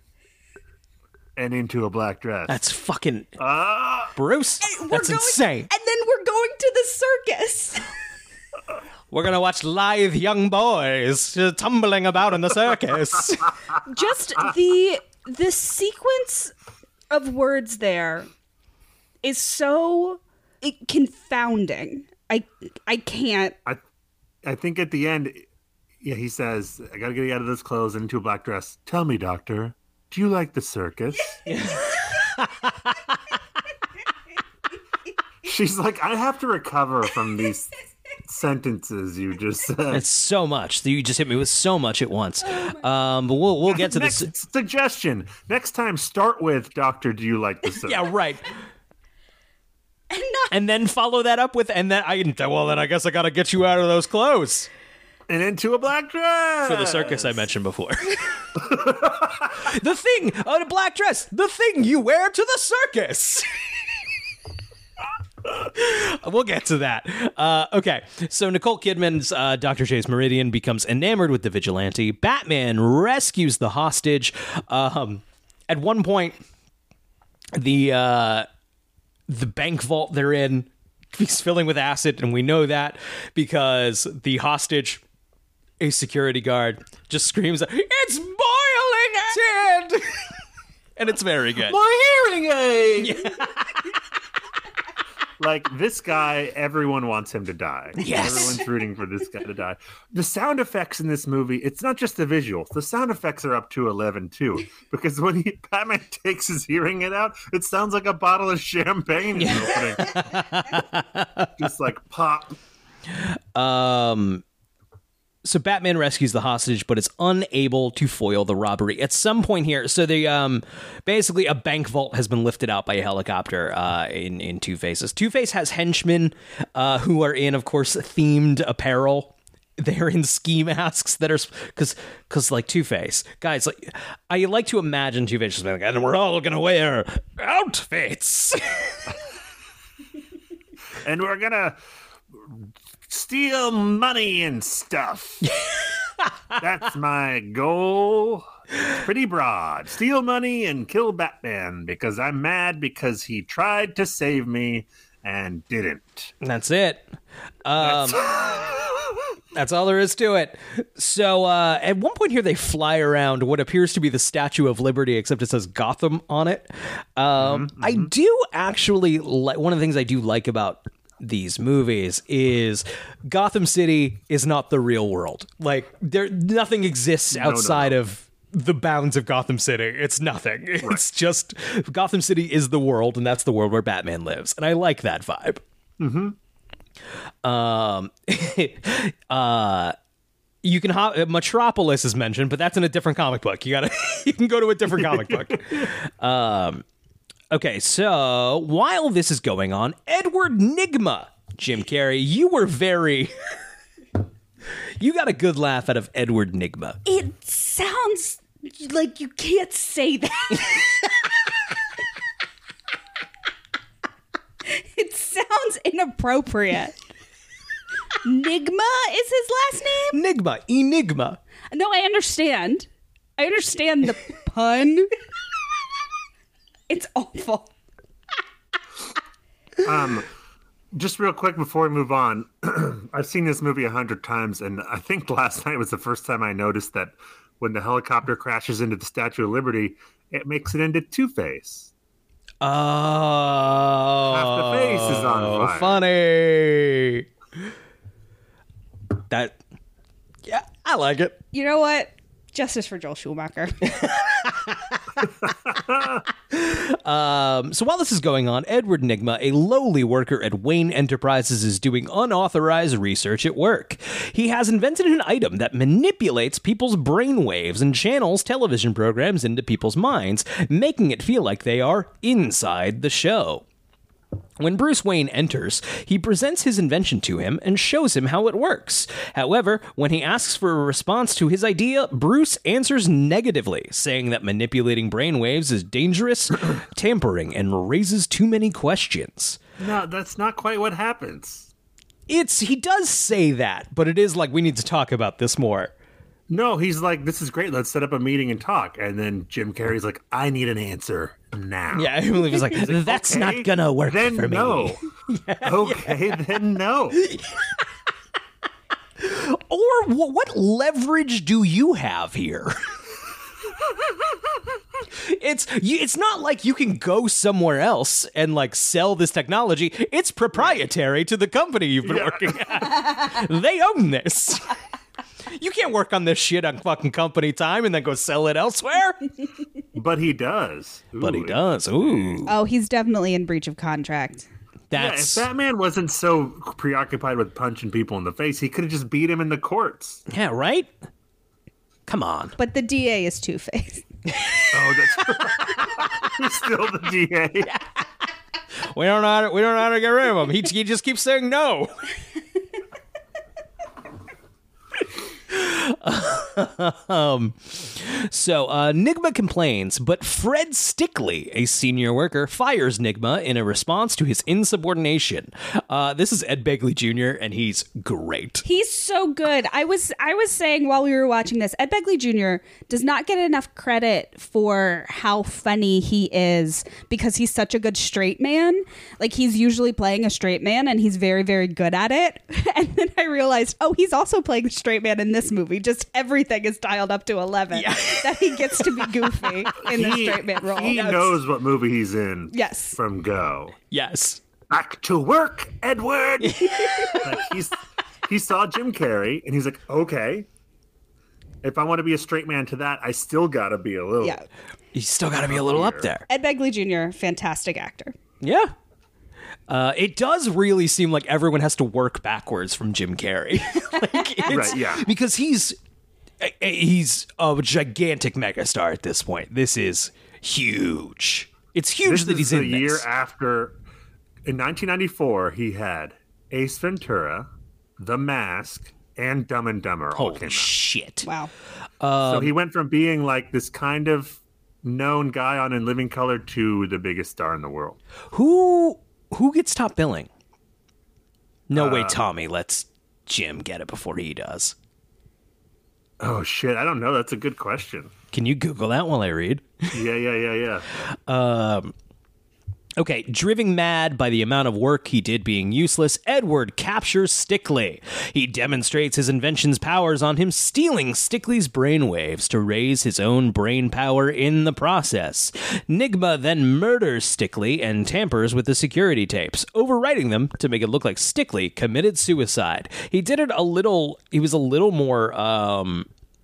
And into a black dress. That's fucking Ah. Bruce. We're That's going- insane. And then we're going to the circus. We're gonna watch lithe young boys uh, tumbling about in the circus. Just the the sequence of words there is so it, confounding. I I can't. I I think at the end, yeah, he says, "I gotta get you out of those clothes and into a black dress." Tell me, doctor, do you like the circus? She's like, I have to recover from these sentences you just said. It's so much. You just hit me with so much at once. Um, but we'll we'll get to Next this. suggestion. Next time, start with Doctor, do you like the soap? Yeah, right. And, not- And then follow that up with, and then I well, then I guess I got to get you out of those clothes And into a black dress. for the circus I mentioned before. The thing, uh, the black dress, the thing you wear to the circus. We'll get to that. Uh, okay, so Nicole Kidman's uh, Doctor Chase Meridian becomes enamored with the vigilante. Batman rescues the hostage. Um, at one point, the uh, the bank vault they're in is filling with acid, and we know that because the hostage, a security guard, just screams, "It's boiling acid!" And it's very good. My hearing aid! Like, this guy, everyone wants him to die. Yes. Everyone's rooting for this guy to die. The sound effects in this movie, it's not just the visuals. The sound effects are up to eleven, too. Because when he, Batman takes his hearing aid out, it sounds like a bottle of champagne is opening. Just like pop. Um, so Batman rescues the hostage, but is unable to foil the robbery. At some point here, so the um, basically a bank vault has been lifted out by a helicopter uh, in, in Two-Face's. Two-Face has henchmen uh, who are in, of course, themed apparel. They're in ski masks that are, because, because like Two-Face. Guys, like, I like to imagine Two-Face just being like, and we're all going to wear outfits. And we're going to steal money and stuff. That's my goal. It's pretty broad. Steal money and kill Batman because I'm mad because he tried to save me and didn't. That's it. Um, that's all there is to it. So uh, at one point here, they fly around what appears to be the Statue of Liberty, except it says Gotham on it. Um, mm-hmm, I mm-hmm. do actually like one of the things I do like about these movies is Gotham City is not the real world. Like, there, nothing exists outside no, no, no. of the bounds of Gotham City. It's nothing. Right. It's just Gotham City is the world, and that's the world where Batman lives. And I like that vibe. Mm-hmm. Um, uh, you can hop, Metropolis is mentioned, but that's in a different comic book. You gotta, you can go to a different comic book. Um, Okay, so while this is going on, Edward Nygma, Jim Carrey, you were very... you got a good laugh out of Edward Nygma. It sounds like you can't say that. It sounds inappropriate. Nygma is his last name? Nygma, Enigma. No, I understand. I understand the pun. It's awful. um, just real quick before we move on, I've seen this movie a hundred times, and I think last night was the first time I noticed that when the helicopter crashes into the Statue of Liberty, it makes it into Two-Face. Oh, half the face is on fire. Funny. That, yeah, I like it. You know what? Justice for Joel Schumacher. um, so while this is going on, Edward Nygma, a lowly worker at Wayne Enterprises, is doing unauthorized research at work. He has invented an item that manipulates people's brain waves and channels television programs into people's minds, making it feel like they are inside the show. When Bruce Wayne enters, he presents his invention to him and shows him how it works. However, when he asks for a response to his idea, Bruce answers negatively, saying that manipulating brainwaves is dangerous, tampering, and raises too many questions. No, that's not quite what happens. It's he does say that, but it is like, we need to talk about this more. No, he's like, this is great. Let's set up a meeting and talk. And then Jim Carrey's like, I need an answer now. Yeah, I believe he's like, he's like that's okay, not gonna work then for no. me. yeah, okay, yeah. then no. Or w- what leverage do you have here? It's it's not like you can go somewhere else and like sell this technology. It's proprietary to the company you've been yeah. working at. They own this. You can't work on this shit on fucking company time and then go sell it elsewhere. But he does. Ooh, but he does. Ooh. Oh, he's definitely in breach of contract. That's yeah, if Batman wasn't so preoccupied with punching people in the face, he could have just beat him in the courts. yeah, right? Come on. But the D A is Two-Face. Oh, that's he's still the D A. We don't know how to, we don't know how to get rid of him. He, he just keeps saying no. um, so uh, Nigma complains, but Fred Stickley, a senior worker, fires Nigma in a response to his insubordination. Uh, this is Ed Begley Junior, and he's great. He's so good. I was I was saying while we were watching this, Ed Begley Junior does not get enough credit for how funny he is because he's such a good straight man. Like, he's usually playing a straight man, and he's very, very good at it. And then I realized, oh, he's also playing a straight man in this movie. Just everything is dialed up to eleven. Yeah. That he gets to be goofy in the straight man role. He Yes. knows what movie he's in. Yes. From Go. Yes. Back to work, Edward. Like, he's he saw Jim Carrey, and he's like, okay, if I want to be a straight man to that, I still got to be a little. Yeah. You still got to be a little up there. Ed Begley Junior, fantastic actor. Yeah. Uh, it does really seem like everyone has to work backwards from Jim Carrey. Like, it's, Right, yeah. Because he's he's a gigantic megastar at this point. This is huge. It's huge This that is he's the in year this. after. In nineteen ninety-four, he had Ace Ventura, The Mask, and Dumb and Dumber all Holy came out. shit. Wow. So he went from being like this kind of known guy on In Living Color to the biggest star in the world. Who who gets top billing? No Uh, way, Tommy. Let's Jim get it before he does. Oh shit, I don't know. That's a good question. Can you Google that while I read? Yeah, yeah, yeah, yeah. Okay, driven mad by the amount of work he did being useless, Edward captures Stickley. He demonstrates his invention's powers on him, stealing Stickley's brainwaves to raise his own brain power in the process. Nigma then murders Stickley and tampers with the security tapes, overwriting them to make it look like Stickley committed suicide. He did it a little, he was a little more, um...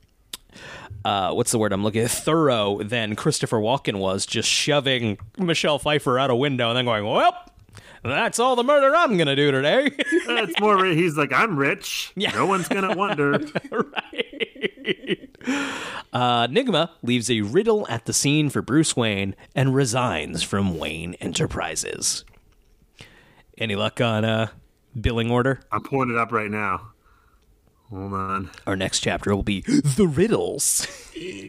Uh, what's the word I'm looking at? Thorough than Christopher Walken was, just shoving Michelle Pfeiffer out a window and then going, well, that's all the murder I'm going to do today. It's more, he's like, I'm rich. Yeah. No one's going to wonder. Right. Uh, Nigma leaves a riddle at the scene for Bruce Wayne and resigns from Wayne Enterprises. Any luck on uh, billing order? I'm pulling it up right now. Hold on. Our next chapter will be The Riddles. It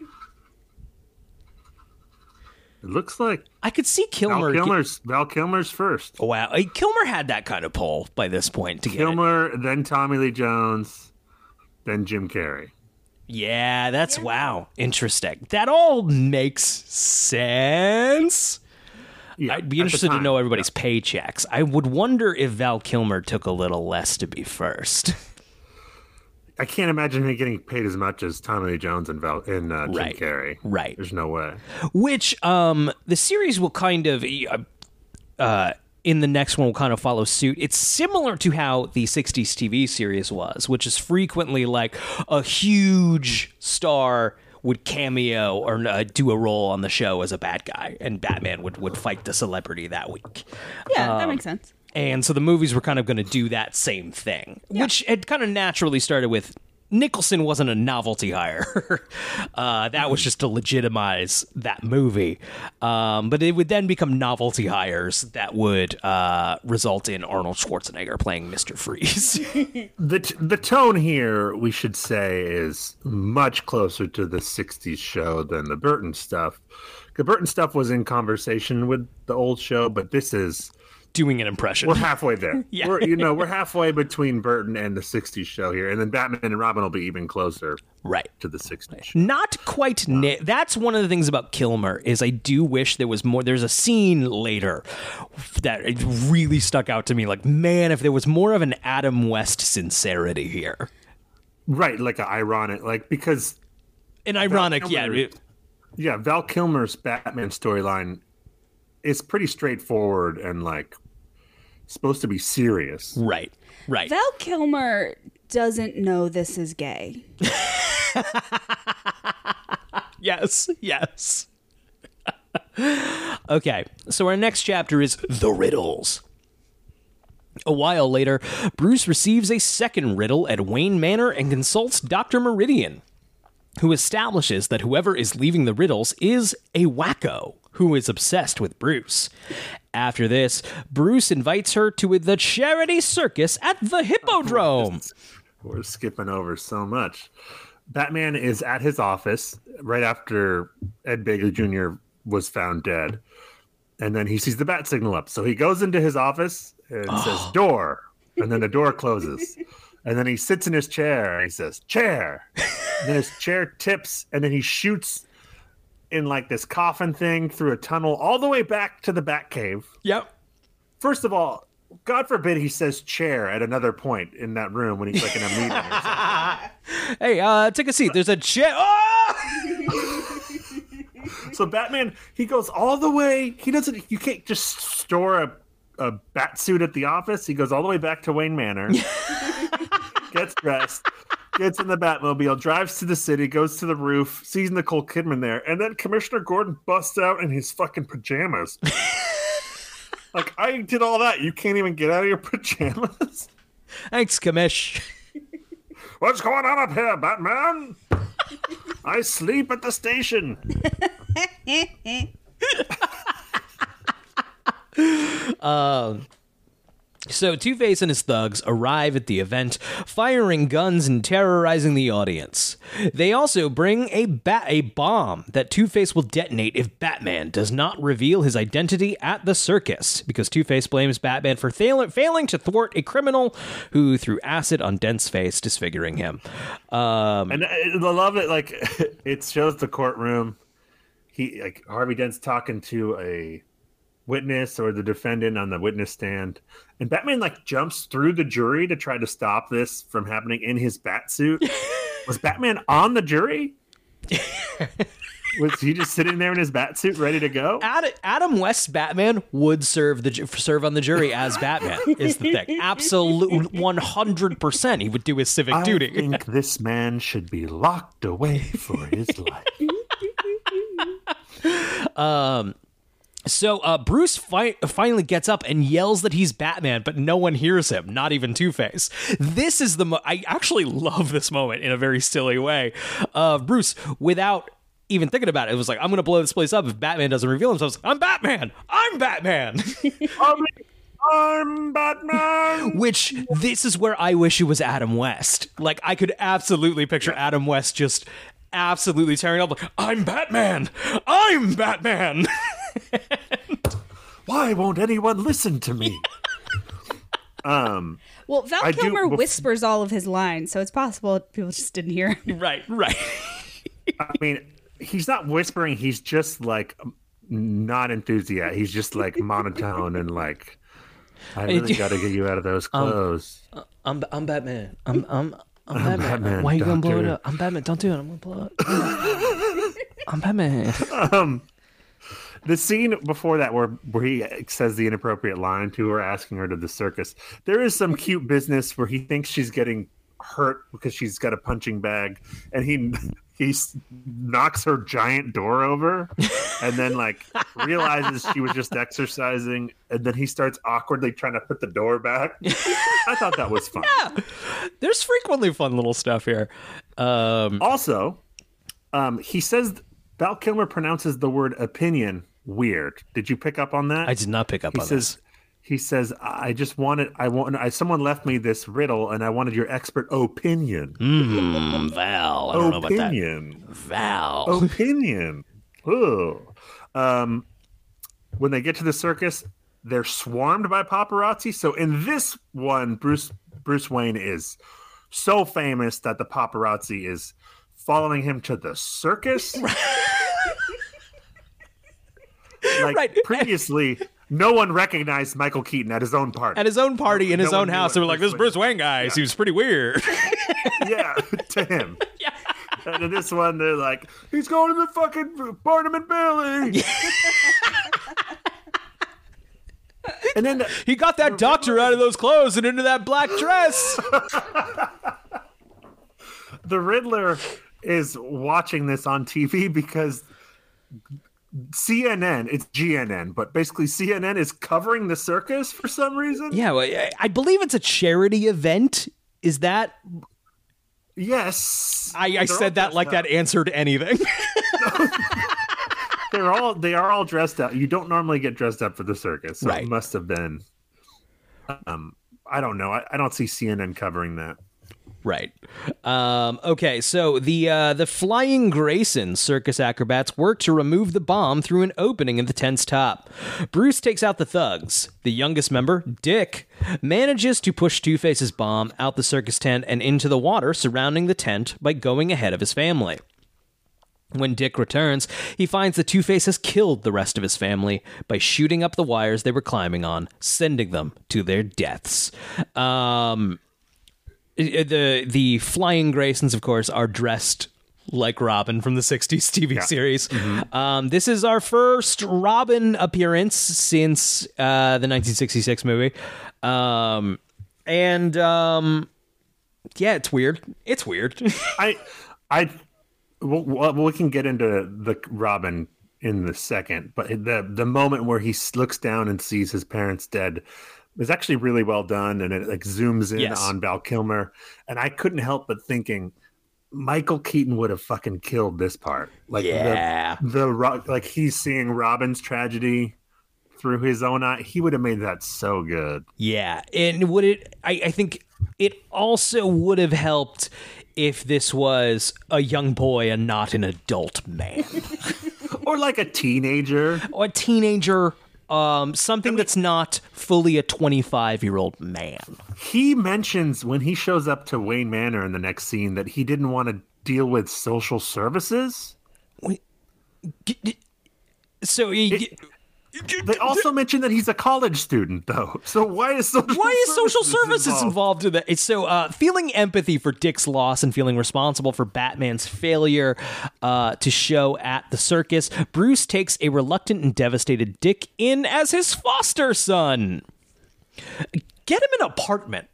looks like I could see Kilmer. Val Kilmer's, Val Kilmer's first. Oh, wow. Hey, Kilmer had that kind of pull by this point to get it. Kilmer, then Tommy Lee Jones, then Jim Carrey. Yeah, that's wow. Interesting. That all makes sense. Yeah, I'd be at the interested to time, know everybody's paychecks. I would wonder if Val Kilmer took a little less to be first. I can't imagine him getting paid as much as Tommy Lee Jones and Val and uh, Jim Right. Carrey. Right. There's no way. Which um, the series will kind of, uh, uh, in the next one, will kind of follow suit. It's similar to how the sixties T V series was, which is frequently like a huge star would cameo or uh, do a role on the show as a bad guy, and Batman would, would fight the celebrity that week. Yeah, that makes sense. And so the movies were kind of going to do that same thing, which had kind of naturally started with Nicholson wasn't a novelty hire. uh, that was just to legitimize that movie. Um, but it would then become novelty hires that would uh, result in Arnold Schwarzenegger playing Mister Freeze. The t- the tone here, we should say, is much closer to the sixties show than the Burton stuff. The Burton stuff was in conversation with the old show, but this is... Doing an impression. We're halfway there. Yeah. We're, you know, we're halfway between Burton and the sixties show here, and then Batman and Robin will be even closer Right. to the sixties show. Not quite. Na- that's one of the things about Kilmer is I do wish there was more. There's a scene later that it really stuck out to me. Like, man, if there was more of an Adam West sincerity here. Right, like an ironic, like, because... An ironic, Val yeah. Kilmer- it- Yeah, Val Kilmer's Batman storyline is pretty straightforward and, like, supposed to be serious. Right, right. Val Kilmer doesn't know this is gay. Yes, yes. Okay, so our next chapter is The Riddles. A while later, Bruce receives a second riddle at Wayne Manor and consults Doctor Meridian, who establishes that whoever is leaving the riddles is a wacko who is obsessed with Bruce. After this, Bruce invites her to the charity circus at the Hippodrome. We're skipping over so much. Batman is at his office right after Ed Begley Junior was found dead. And then he sees the bat signal up. So he goes into his office and oh. says, door. And then the door closes. And then he sits in his chair and he says, chair. And then his chair tips and then he shoots in like this coffin thing through a tunnel all the way back to the Batcave. Yep. First of all, God forbid he says chair at another point in that room when he's like in a meeting or something. Hey, uh, take a seat. There's a chair. Oh! So Batman, he goes all the way. He doesn't. You can't just store a, a bat suit at the office. He goes all the way back to Wayne Manor, gets dressed, gets in the Batmobile, drives to the city, goes to the roof, sees Nicole Kidman there, and then Commissioner Gordon busts out in his fucking pajamas. Like, I did all that. You can't even get out of your pajamas? Thanks, Commish. What's going on up here, Batman? I sleep at the station. um... So Two-Face and his thugs arrive at the event, firing guns and terrorizing the audience. They also bring a bat a bomb that Two-Face will detonate if Batman does not reveal his identity at the circus, because Two-Face blames Batman for fail- failing to thwart a criminal who threw acid on Dent's face, disfiguring him. Um, and I love it. Like, it shows the courtroom. He like Harvey Dent's talking to a witness or the defendant on the witness stand, and Batman like jumps through the jury to try to stop this from happening in his bat suit. Was Batman on the jury? Was he just sitting there in his bat suit ready to go? Ad- Adam West's Batman would serve the ju- serve on the jury as Batman is the thing. Absolutely one hundred percent he would do his civic I duty. I think this man should be locked away for his life. um So uh, Bruce fi- finally gets up and yells that he's Batman, but no one hears him, not even Two-Face. This is the mo- I actually love this moment in a very silly way. Uh, Bruce, without even thinking about it, it was like, I'm going to blow this place up if Batman doesn't reveal himself. I'm Batman! I'm Batman! I'm, I'm Batman! Which, this is where I wish it was Adam West. Like, I could absolutely picture yeah. Adam West just absolutely tearing up like, I'm Batman! I'm Batman! Why won't anyone listen to me? um, well, Val I Kilmer do, whispers all of his lines, so it's possible people just didn't hear him. Right, right. I mean, he's not whispering. He's just like not enthusiastic. He's just like monotone and like, I really got to get you out of those clothes. Um, I'm I'm Batman. I'm I'm I'm, I'm Batman. Batman. Why are you doctor. gonna blow it up? I'm Batman. Don't do it. I'm gonna blow it up. I'm Batman. Um. The scene before that where, where he says the inappropriate line to her, asking her to the circus, there is some cute business where he thinks she's getting hurt because she's got a punching bag, and he he knocks her giant door over and then like realizes she was just exercising, and then he starts awkwardly trying to put the door back. I thought that was fun. Yeah. There's frequently fun little stuff here. Um, also, um, he says Val Kilmer pronounces the word opinion weird. Did you pick up on that? I did not pick up he on says, this. He says, I just wanted, I want, I, someone left me this riddle and I wanted your expert opinion. Mm, Val. I don't know about that. Opinion. Val. Opinion. Oh. Um, when they get to the circus, they're swarmed by paparazzi. So in this one, Bruce, Bruce Wayne is so famous that the paparazzi is following him to the circus. Like right. previously, no one recognized Michael Keaton at his own party. At his own party in no his own house, they were like, "This Bruce Wayne guy yeah. seems pretty weird." Yeah, to him. Yeah. And in this one, they're like, "He's going to the fucking Barnum and Bailey." And then the, he got that doctor out of those clothes and into that black dress. The Riddler is watching this on T V because C N N, it's G N N, but basically C N N is covering the circus for some reason. Yeah, well, I- I believe it's a charity event. Is that? Yes. I, I They're all said that dressed like up. that answered anything. They're all they are all dressed up. You don't normally get dressed up for the circus, so Right. it must have been. Um, I don't know. I, I don't see C N N covering that. Right. Um, okay, so the uh, the Flying Grayson circus acrobats work to remove the bomb through an opening in the tent's top. Bruce takes out the thugs. The youngest member, Dick, manages to push Two-Face's bomb out the circus tent and into the water surrounding the tent by going ahead of his family. When Dick returns, he finds that Two-Face has killed the rest of his family by shooting up the wires they were climbing on, sending them to their deaths. Um... The the Flying Graysons, of course, are dressed like Robin from the sixties T V Yeah. series. Mm-hmm. Um, this is our first Robin appearance since uh, the nineteen sixty-six movie. Um, and um, yeah, it's weird. It's weird. I, I, well, we can get into the Robin in the second, but the the moment where he looks down and sees his parents dead is actually really well done, and it like zooms in Yes. on Val Kilmer, and I couldn't help but thinking Michael Keaton would have fucking killed this part. Like Yeah. the, the ro- like he's seeing Robin's tragedy through his own eye. He would have made that so good. Yeah, and would it? I, I think it also would have helped if this was a young boy and not an adult man. Or like a teenager. Or a teenager, um, something that's not fully a twenty-five-year-old man. He mentions when he shows up to Wayne Manor in the next scene that he didn't want to deal with social services. So he, They also mention that he's a college student, though. So why is social why is social services services involved in that? It's so uh, feeling empathy for Dick's loss and feeling responsible for Batman's failure uh, to show at the circus, Bruce takes a reluctant and devastated Dick in as his foster son. Get him an apartment.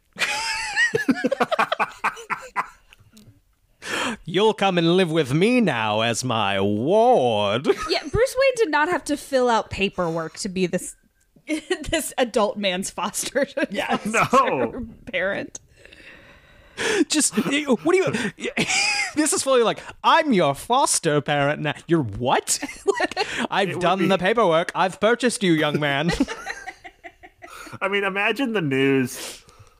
You'll come and live with me now as my ward. Yeah, Bruce Wayne did not have to fill out paperwork to be this this adult man's foster, Yeah, foster parent. Just what do you? This is fully like I'm your foster parent now. You're what? I've done be- the paperwork. I've purchased you, young man. I mean, imagine the news.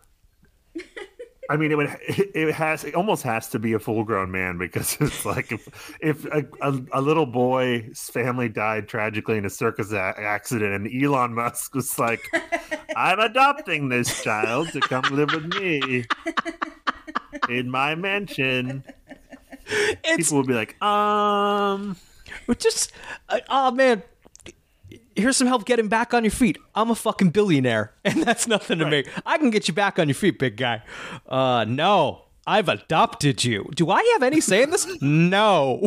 I mean, it would. It has. It almost has to be a full-grown man because it's like if if a, a, a little boy's family died tragically in a circus a- accident, and Elon Musk was like, "I'm adopting this child to come live with me in my mansion." It's People would be like, "Um, just, uh, oh man, here's some help getting back on your feet. I'm a fucking billionaire, and that's nothing to me. I can get you back on your feet, big guy. Uh, no, I've adopted you. Do I have any say in this? No."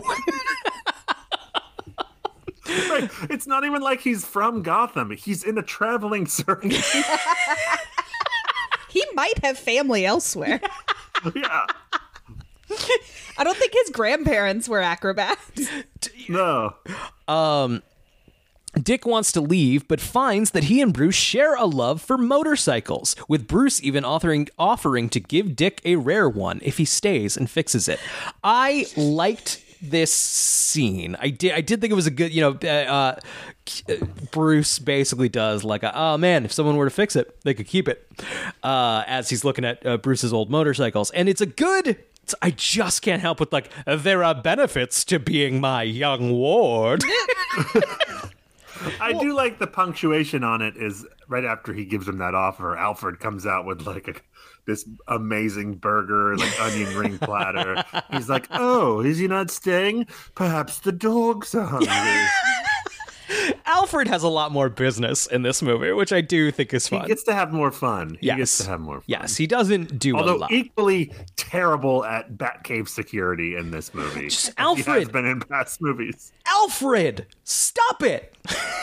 Right. It's not even like he's from Gotham. He's in a traveling circus." He might have family elsewhere. Yeah. I don't think his grandparents were acrobats. No. Dick wants to leave, but finds that he and Bruce share a love for motorcycles, with Bruce even offering offering to give Dick a rare one if he stays and fixes it. I liked this scene. I did. I did think it was a good. You know, uh, uh, Bruce basically does like, a, oh man, if someone were to fix it, they could keep it. Uh, as he's looking at uh, Bruce's old motorcycles, and it's a good. It's, I just can't help but like, there are benefits to being my young ward. I do like the punctuation on it is right after he gives him that offer, Alfred comes out with like a, this amazing burger, like onion ring platter. He's like, "Oh, is he not staying? Perhaps the dogs are hungry." Alfred has a lot more business in this movie, which I do think is He fun. gets to have more fun. He yes. gets to have more fun. Yes, he doesn't do a Although lot. equally terrible at Batcave security in this movie. Just as Alfred. He has been in past movies. Alfred, stop it!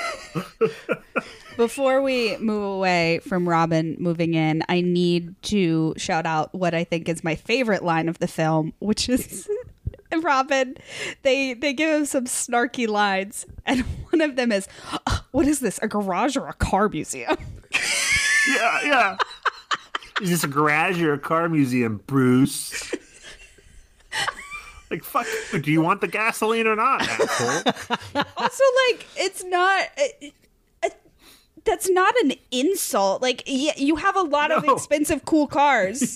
Before we move away from Robin moving in, I need to shout out what I think is my favorite line of the film, which is Robin. They they give him some snarky lines, and one of them is, "Oh, what is this? A garage or a car museum?" Yeah, yeah. Is this a garage or a car museum, Bruce? Like, fuck, do you want the gasoline or not, asshole? Also, like, it's not. It, it, that's not an insult. Like, yeah, you have a lot of No. expensive, cool cars.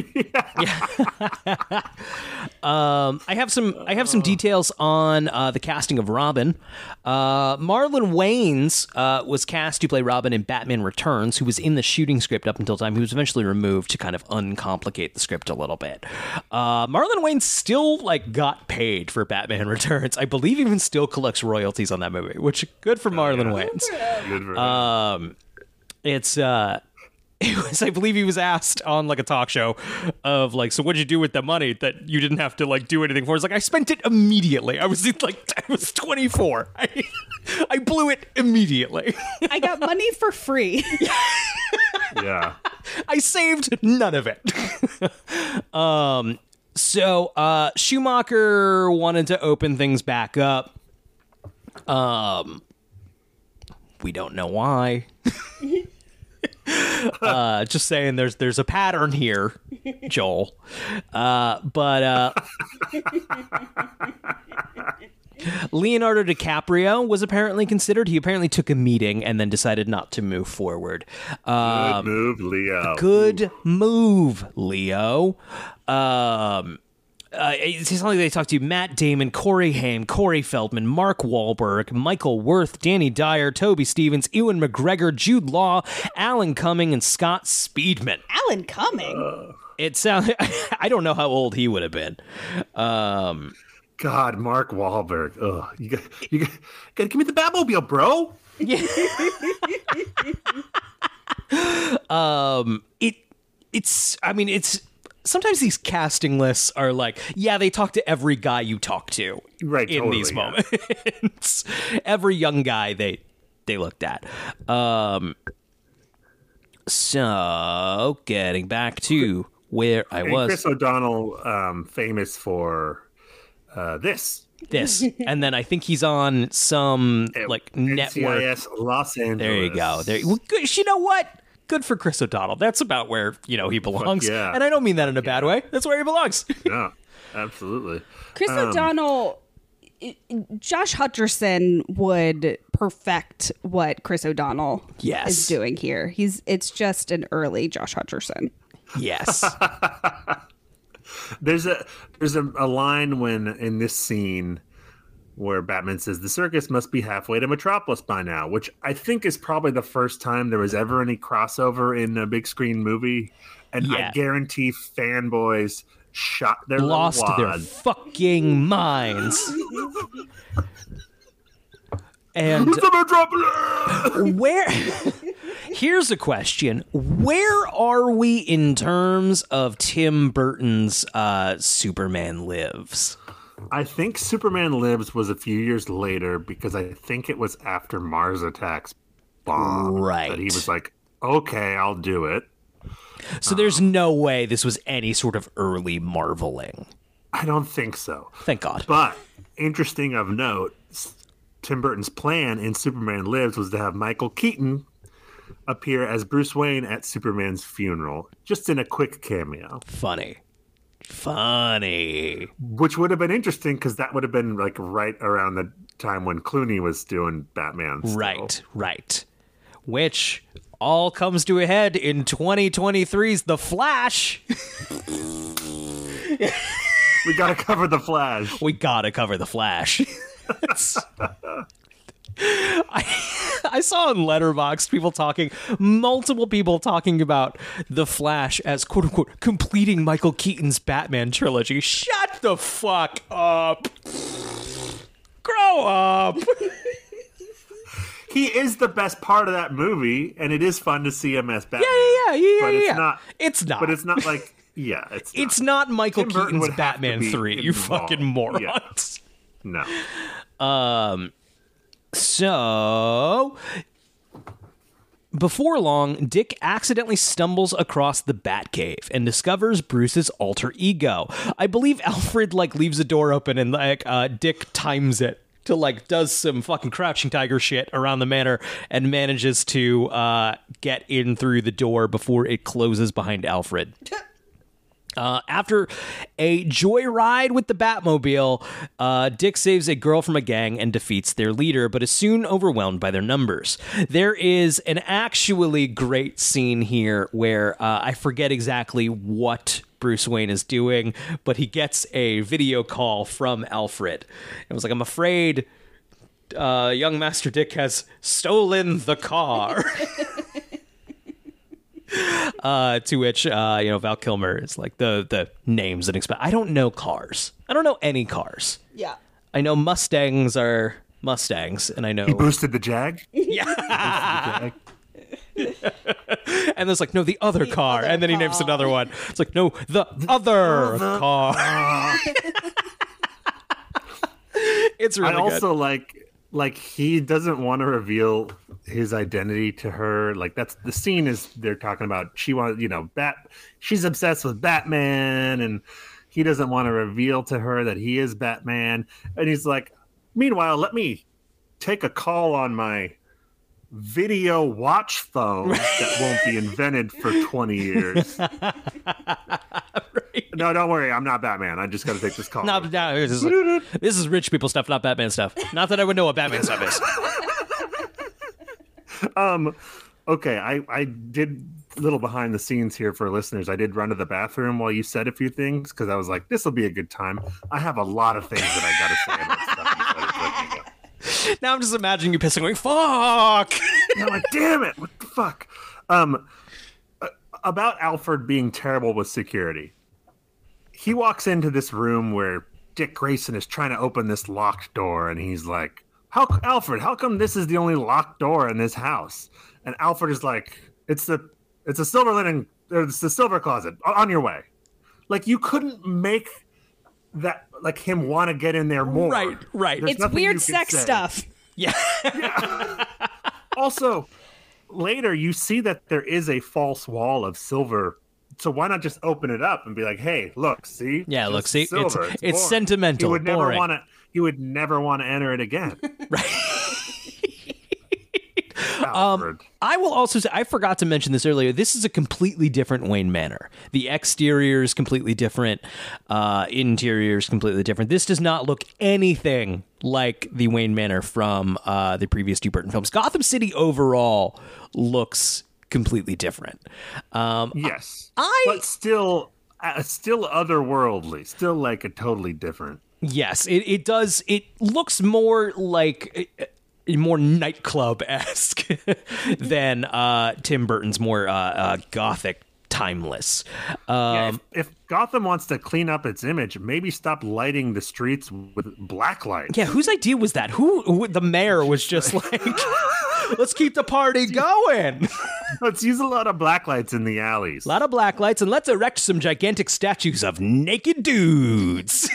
Um, I have some. I have some details on uh, the casting of Robin. Uh, Marlon Wayans uh, was cast to play Robin in Batman Returns, who was in the shooting script up until time. He was eventually removed to kind of uncomplicate the script a little bit. Uh, Marlon Wayans still like got paid for Batman Returns. I believe even still collects royalties on that movie, which good for Marlon Wayans. Good for him. Um, it's uh. It was, I believe he was asked on like a talk show of like, so what'd you do with the money that you didn't have to like do anything for? It's like, I spent it immediately. I was like, I was twenty-four. I, I blew it immediately. I got money for free. Yeah. I saved none of it. um, so uh, Schumacher wanted to open things back up. Um, we don't know why. Uh, just saying, there's there's a pattern here, Joel. Uh, but uh, Leonardo DiCaprio was apparently considered. He apparently took a meeting and then decided not to move forward. Um, Good move, Leo. Good move, Leo. Um, uh, it's something like they talked to Matt Damon, Corey Haim, Corey Feldman, Mark Wahlberg, Michael Worth, Danny Dyer, Toby Stevens, Ewan McGregor, Jude Law, Alan Cumming, and Scott Speedman. Alan Cumming. It sounds. I don't know how old he would have been. Um, God, Mark Wahlberg. Ugh, you got, you got, gotta give me the Batmobile, bro. um, it, it's. I mean, it's. Sometimes these casting lists are like, yeah, they talk to every guy you talk to, Right, in totally, these yeah. moments. Every young guy they they looked at. Um, so getting back to where I And was. Chris O'Donnell, um, famous for uh, this. This, and then I think he's on some like N network. C I S Los Angeles. There you go. There. Well, good. You know what? Good for Chris O'Donnell. That's about where you know he belongs. yeah. And I don't mean that in a bad way. That's where he belongs. Yeah, absolutely. Chris Um, O'Donnell, Josh Hutcherson would perfect what Chris O'Donnell Yes. is doing here. He's it's just an early Josh Hutcherson. Yes. There's a there's a, a line when in this scene where Batman says the circus must be halfway to Metropolis by now, which I think is probably the first time there was ever any crossover in a big screen movie, and Yeah. I guarantee fanboys shot their Lost little their wad. fucking minds. And It's the Metropolis! where here's a question: where are we in terms of Tim Burton's uh, Superman Lives? I think Superman Lives was a few years later because I think it was after Mars Attacks bombed Right. that he was like, okay, I'll do it. So there's no way this was any sort of early marveling. I don't think so. Thank God. But interesting of note, s- Tim Burton's plan in Superman Lives was to have Michael Keaton appear as Bruce Wayne at Superman's funeral, just in a quick cameo, Funny. Funny. which would have been interesting because that would have been like right around the time when Clooney was doing Batman. still. Right, right. Which all comes to a head in twenty twenty-three's The Flash. We got to cover the Flash. We gotta cover The Flash. It's- I, I saw on Letterboxd people talking, multiple people talking about The Flash as quote unquote completing Michael Keaton's Batman trilogy. Shut the fuck up. Grow up. He is the best part of that movie, and it is fun to see him as Batman. Yeah, yeah, yeah, but yeah, it's yeah. not. It's not. But it's not like. Yeah, it's. Not. It's not Michael Tim Burton Keaton's would have to Batman be three, you involved. fucking morons. No. Um, so before long, Dick accidentally stumbles across the Batcave and discovers Bruce's alter ego. I believe Alfred like leaves the door open and like uh, Dick times it to like does some fucking Crouching Tiger shit around the manor and manages to uh, get in through the door before it closes behind Alfred. Uh, after a joyride with the Batmobile, uh, Dick saves a girl from a gang and defeats their leader, but is soon overwhelmed by their numbers. There is an actually great scene here where uh, I forget exactly what Bruce Wayne is doing, but he gets a video call from Alfred. It was like, I'm afraid uh, young Master Dick has stolen the car. Uh, to which, uh, you know, Val Kilmer is like the the names and expect. I don't know cars. I don't know any cars. Yeah. I know Mustangs are Mustangs, and I know He boosted the Jag. Yeah. And there's like, no, the other The car, other and then he names another one. It's like, no, the other car. It's really I also good. like like he doesn't want to reveal his identity to her. Like that's the scene is they're talking about she wants, you know, Bat she's obsessed with Batman and he doesn't want to reveal to her that he is Batman. And he's like, meanwhile, let me take a call on my video watch phone that won't be invented for twenty years. Right. No, don't worry. I'm not Batman. I just got to take this call. No, no, this is, this is rich people stuff, not Batman stuff. Not that I would know what Batman stuff is. Um, okay, I, I did a little behind the scenes here for listeners. I did run to the bathroom while you said a few things because I was like, this will be a good time. I have a lot of things that I got to say about stuff. Now I'm just imagining you pissing, going, fuck! And I'm like, damn it, what the fuck? Um, uh, about Alfred being terrible with security. He walks into this room where Dick Grayson is trying to open this locked door, and he's like, "How, Alfred? How come this is the only locked door in this house?" And Alfred is like, "It's the, it's a silver linen, it's the silver closet. On your way." Like you couldn't make that like him want to get in there more. Right, right. There's It's nothing weird you can sex say. stuff. Yeah. Also, later you see that there is a false wall of silver. So why not just open it up and be like, "Hey, look, see? Yeah, Just look, see? silver. It's- it's boring." sentimental, He would never boring. want to. He would never want to enter it again. Alfred. I will also say, I forgot to mention this earlier. This is a completely different Wayne Manor. The exterior is completely different. Uh, interior is completely different. This does not look anything like the Wayne Manor from uh, the previous Tim Burton films. Gotham City overall looks completely different. Um, Yes, I- but still, uh, still otherworldly. Still like a totally different. Yes, it, it does. It looks more like uh, more nightclub-esque than uh, Tim Burton's more uh, uh, gothic, timeless. Yeah, Um, if, if Gotham wants to clean up its image, maybe stop lighting the streets with black lights. yeah, whose idea was that? Who, who the mayor was just like, let's keep the party going. Let's use a lot of black lights in the alleys. A lot of black lights, and let's erect some gigantic statues of naked dudes.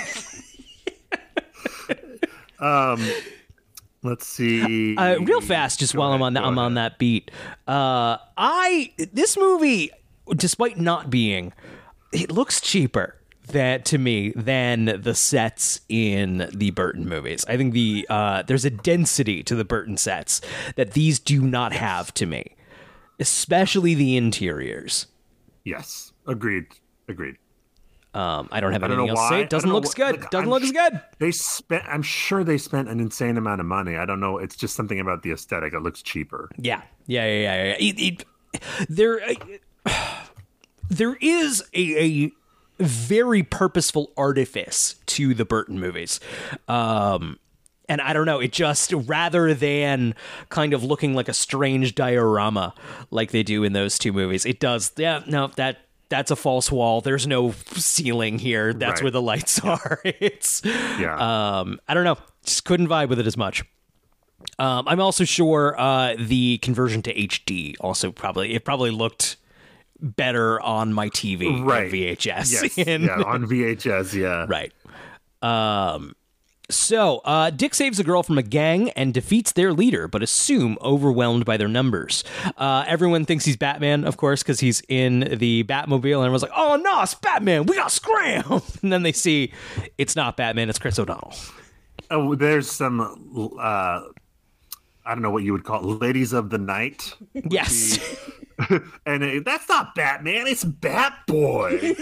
Um, let's see. Uh, real fast, just Go while I'm ahead, on that, go I'm on ahead. that beat. Uh, I this movie, despite not being, it looks cheaper that to me than the sets in the Burton movies. I think the uh, there's a density to the Burton sets that these do not have to me, especially the interiors. Yes, agreed, agreed. Um, I don't have I don't anything know else to why. say. It doesn't I don't look know as what- good. like, Doesn't I'm look as sh- good. They spent. I'm sure they spent an insane amount of money. I don't know. It's just something about the aesthetic. It looks cheaper. Yeah, yeah, yeah, yeah. yeah. It, it, there, there is a, a very purposeful artifice to the Burton movies. Um, and I don't know, it just, rather than kind of looking like a strange diorama like they do in those two movies, it does, yeah, no, that that's a false wall. There's no ceiling here. That's Right. where the lights are. It's, Yeah. um, I don't know, just couldn't vibe with it as much. Um, I'm also sure uh, the conversion to H D also probably, it probably looked better on my T V than Right. V H S. Yes. in- Yeah. On V H S. Yeah. Right. Um, so, uh, Dick saves a girl from a gang and defeats their leader, but is soon overwhelmed by their numbers. Uh, everyone thinks he's Batman, of course, because he's in the Batmobile, and everyone's like, oh, no, it's Batman. We got scram. And then they see it's not Batman, it's Chris O'Donnell. Oh, there's some, uh, I don't know what you would call it, ladies of the night. Yes. And it, that's not Batman, it's Batboy.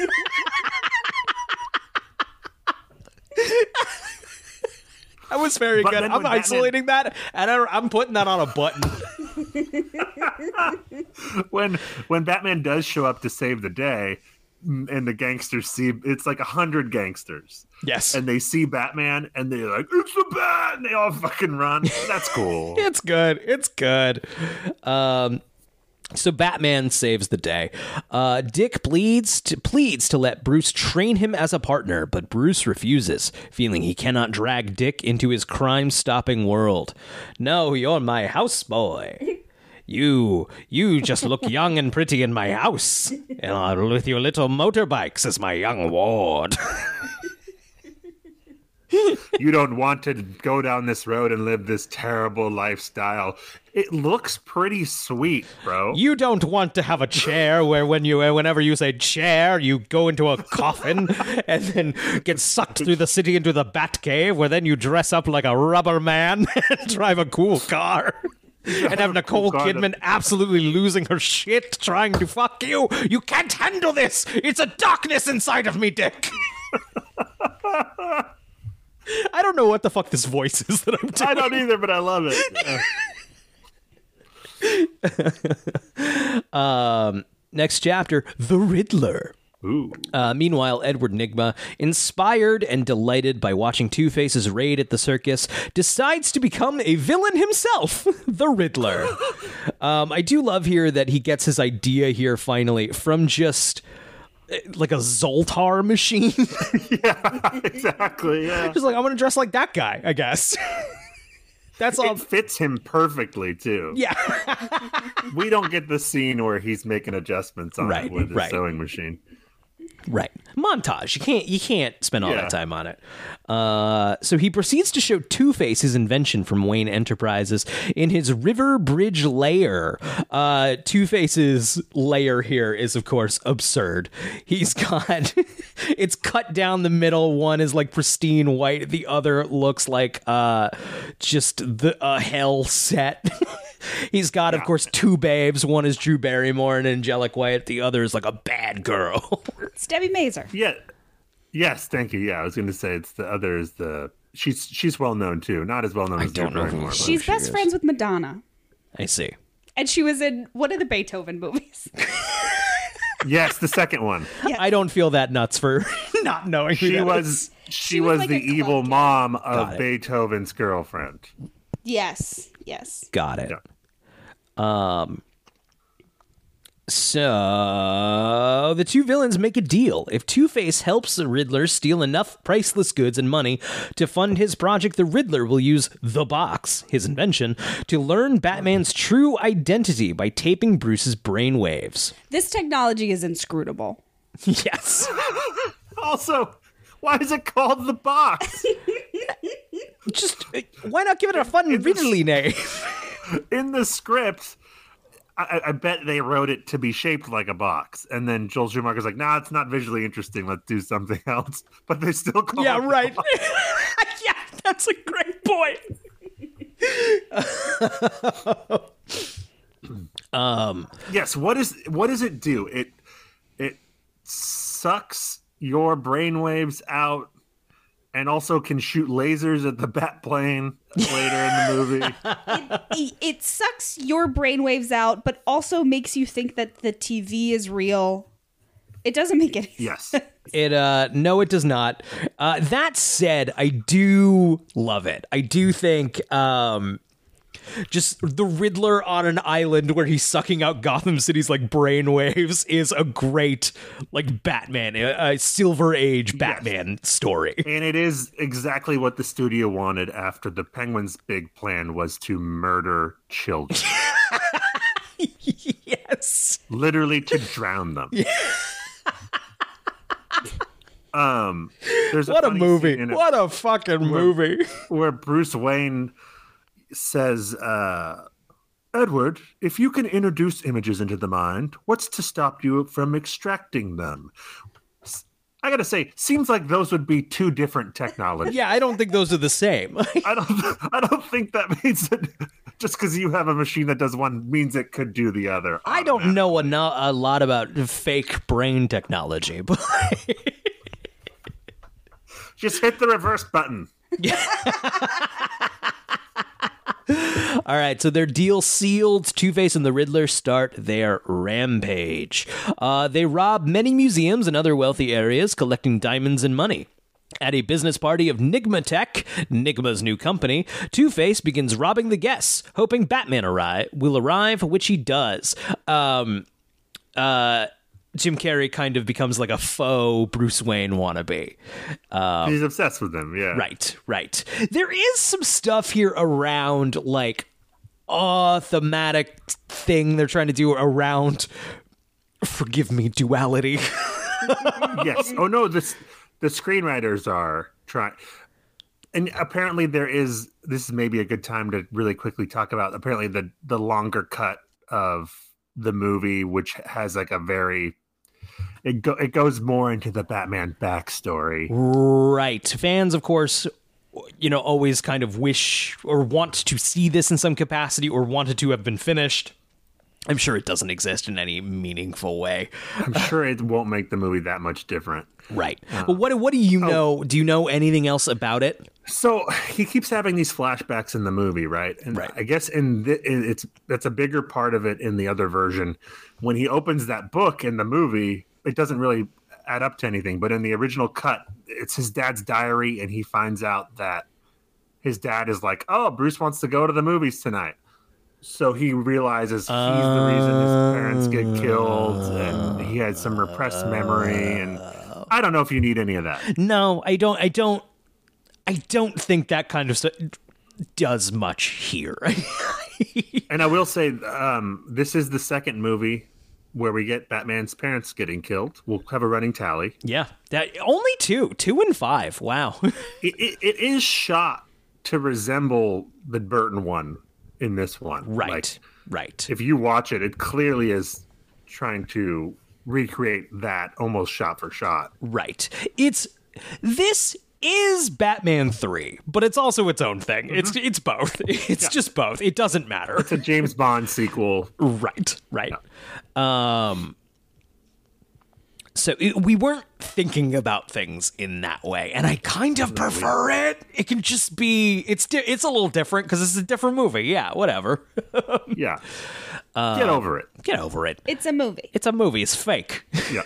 That was very But good. then I'm when isolating that, and I, I'm putting that on a button. when when Batman does show up to save the day, and the gangsters see, it's like a hundred gangsters. Yes. And they see Batman, and they're like, "It's the Bat!" And they all fucking run. That's cool. It's good. It's good. Um, so Batman saves the day. Uh, Dick pleads to, pleads to let Bruce train him as a partner, but Bruce refuses, feeling he cannot drag Dick into his crime-stopping world. No, you're my houseboy. You, you just look young and pretty in my house, and uh, with your little motorbikes as my young ward. You don't want to go down this road and live this terrible lifestyle. It looks pretty sweet, bro. You don't want to have a chair where when you whenever you say chair, you go into a coffin and then get sucked through the city into the Batcave, where then you dress up like a rubber man and drive a cool car. And have Nicole cool car Kidman absolutely losing her shit trying to fuck you. You can't handle this. It's a darkness inside of me, Dick. I don't know what the fuck this voice is that I'm doing. I don't either, but I love it. um, next chapter, The Riddler. Ooh. Uh, meanwhile, Edward Nygma, inspired and delighted by watching Two-Face's raid at the circus, decides to become a villain himself, the Riddler. um, I do love here that he gets his idea here finally from just like a Zoltar machine. Yeah, exactly. Yeah. Just like, I'm going to dress like that guy, I guess. That's all. It fits him perfectly, too. Yeah. We don't get the scene where he's making adjustments on Right, it with his right. sewing machine. Right. Montage. You can't you can't spend all Yeah. that time on it. Uh, so he proceeds to show Two-Face his invention from Wayne Enterprises in his River Bridge lair. Uh, Two-Face's lair here is, of course, absurd. He's got... it's cut down the middle. One is like pristine white. The other looks like uh, just the a hell set. He's got, of course, two babes. One is Drew Barrymore and Angelic White. The other is like a bad girl. It's Debbie Mazur. Yeah. Yes, thank you. Yeah, I was going to say it's the other is the she's she's well known too. Not as well known I as don't Drew know who Barrymore. she but- She's she best is. friends with Madonna. I see. And she was in one of the Beethoven movies. Yes, the second one. I don't feel that nuts for not knowing who She that was is. she, She was was like the a club evil kid. mom Got of it. Beethoven's girlfriend. Yes, yes. Got it. Yeah. Um. So the two villains make a deal. If Two-Face helps the Riddler steal enough priceless goods and money to fund his project, the Riddler will use the box, his invention, to learn Batman's true identity by taping Bruce's brainwaves. This technology is inscrutable. Yes. Also, why is it called the box? Just uh, why not give it a fun Riddly name? In the script, I, I bet they wrote it to be shaped like a box, and then Joel Schumacher's like, "Nah, it's not visually interesting. Let's do something else." But they still call Yeah, it the right. box. Yeah, that's a great point. um, Yes. What is what does it do? It it sucks your brainwaves out, and also can shoot lasers at the bat plane later in the movie. it, it sucks your brainwaves out, but also makes you think that the T V is real. It doesn't make any Yes. It uh no it does not. Uh that said, I do love it. I do think um just the Riddler on an island where he's sucking out Gotham City's like brainwaves is a great like Batman, a, a Silver Age Batman story. And it is exactly what the studio wanted after the Penguin's big plan was to murder children. Yes. Literally to drown them. um there's What a funny movie. scene in it What a fucking movie. where Bruce Wayne says, uh, Edward, if you can introduce images into the mind, what's to stop you from extracting them? S- I gotta say, seems like those would be two different technologies. Yeah, I don't think those are the same. I don't. I don't think that means that just because you have a machine that does one means it could do the other. I don't know a, no- a lot about fake brain technology, but just hit the reverse button. all right, so their deal sealed. Two-Face and the Riddler start their rampage. Uh, they rob many museums and other wealthy areas, collecting diamonds and money. At a business party of Nigma Tech, Nigma's new company, Two-Face begins robbing the guests, hoping Batman arri- will arrive, which he does. Um, uh, Jim Carrey kind of becomes like a faux Bruce Wayne wannabe. Um, He's obsessed with them, yeah. Right, right. There is some stuff here around, like, a thematic thing they're trying to do around, forgive me, duality. Yes. Oh, no, this, the screenwriters are trying... And apparently there is... This is maybe a good time to really quickly talk about, apparently, the, the longer cut of the movie, which has, like, a very... It, go, it goes more into the Batman backstory. Right. Fans, of course, you know, always kind of wish or want to see this in some capacity or want it to have been finished. I'm sure it doesn't exist in any meaningful way. I'm sure it won't make the movie that much different. Right. Uh, but what what do you know? Oh, do you know anything else about it? So he keeps having these flashbacks in the movie, right? And right. I guess in, the, in it's that's a bigger part of it in the other version. When he opens that book in the movie, it doesn't really add up to anything. But in the original cut, it's his dad's diary, and he finds out that his dad is like, "Oh, Bruce wants to go to the movies tonight." So he realizes he's uh, the reason his parents get killed, and he had some repressed memory. And I don't know if you need any of that. No, I don't. I don't. I don't think that kind of stuff does much here. And I will say, um, this is the second movie where we get Batman's parents getting killed. We'll have a running tally. Yeah, that, only two, two and five. Wow. it, it, it is shot to resemble the Burton one in this one. Right, like, right. If you watch it, it clearly is trying to recreate that almost shot for shot. Right. It's this is Batman three, but it's also its own thing. Mm-hmm. It's it's both. It's yeah. just both. It doesn't matter. It's a James Bond sequel. Right, right. Yeah. Um so it, we weren't thinking about things in that way, and I kind of prefer it. It can just be it's di- it's a little different because it's a different movie. Yeah, whatever. Yeah. Uh, get over it. Get over it. It's a movie. It's a movie. It's fake. Yeah.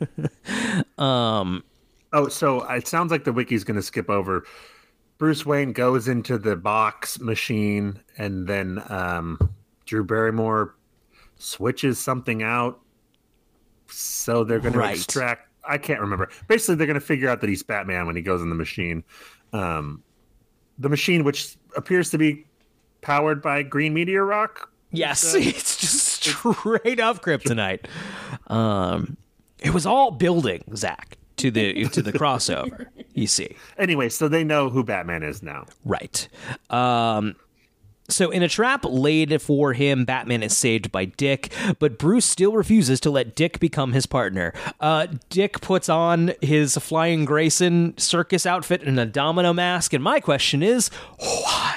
um Oh, so it sounds like the wiki's going to skip over. Bruce Wayne goes into the box machine, and then um, Drew Barrymore switches something out. So they're going right. to extract... I can't remember. Basically, they're going to figure out that he's Batman when he goes in the machine. Um, the machine, which appears to be powered by green meteor rock. Yes, it's just straight up kryptonite. Um, it was all building, Zach. To the to the crossover, you see. Anyway, so they know who Batman is now. Right. Um, so in a trap laid for him, Batman is saved by Dick, but Bruce still refuses to let Dick become his partner. Uh, Dick puts on his Flying Grayson circus outfit and a domino mask, and my question is, why?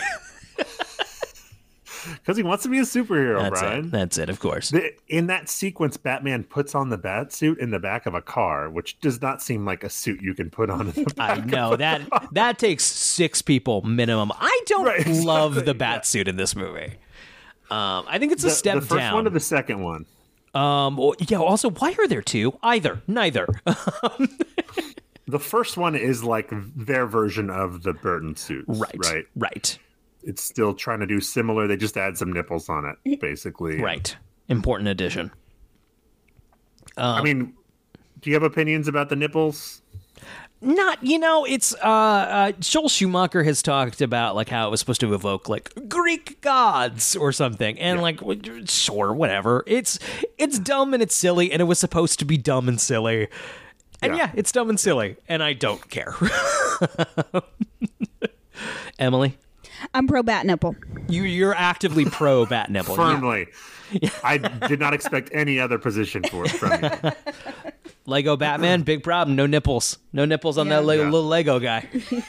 Because he wants to be a superhero, That's Brian. It. That's it, of course. The, in that sequence, Batman puts on the bat suit in the back of a car, which does not seem like a suit you can put on in the back I know, that that takes six people minimum. I don't right, exactly. love the bat suit in this movie. Um, I think it's a the, step down. The first down. one or the second one? Um, well, yeah, also, why are there two? Either. Neither. The first one is like their version of the Burton suits. Right, right, right. It's still trying to do similar. They just add some nipples on it, basically. Right. Important addition. Um, I mean, do you have opinions about the nipples? Not, you know, it's, uh, uh, Joel Schumacher has talked about, like, how it was supposed to evoke, like, Greek gods or something. And, yeah. like, sure, whatever. It's, it's dumb and it's silly, and it was supposed to be dumb and silly. And, yeah, yeah it's dumb and silly, and I don't care. Emily? I'm pro bat nipple. You, you're actively pro bat nipple. Firmly. Yeah. I did not expect any other position for it from you. Lego Batman, big problem. No nipples. No nipples on Yeah. that Lego, Yeah. little Lego guy.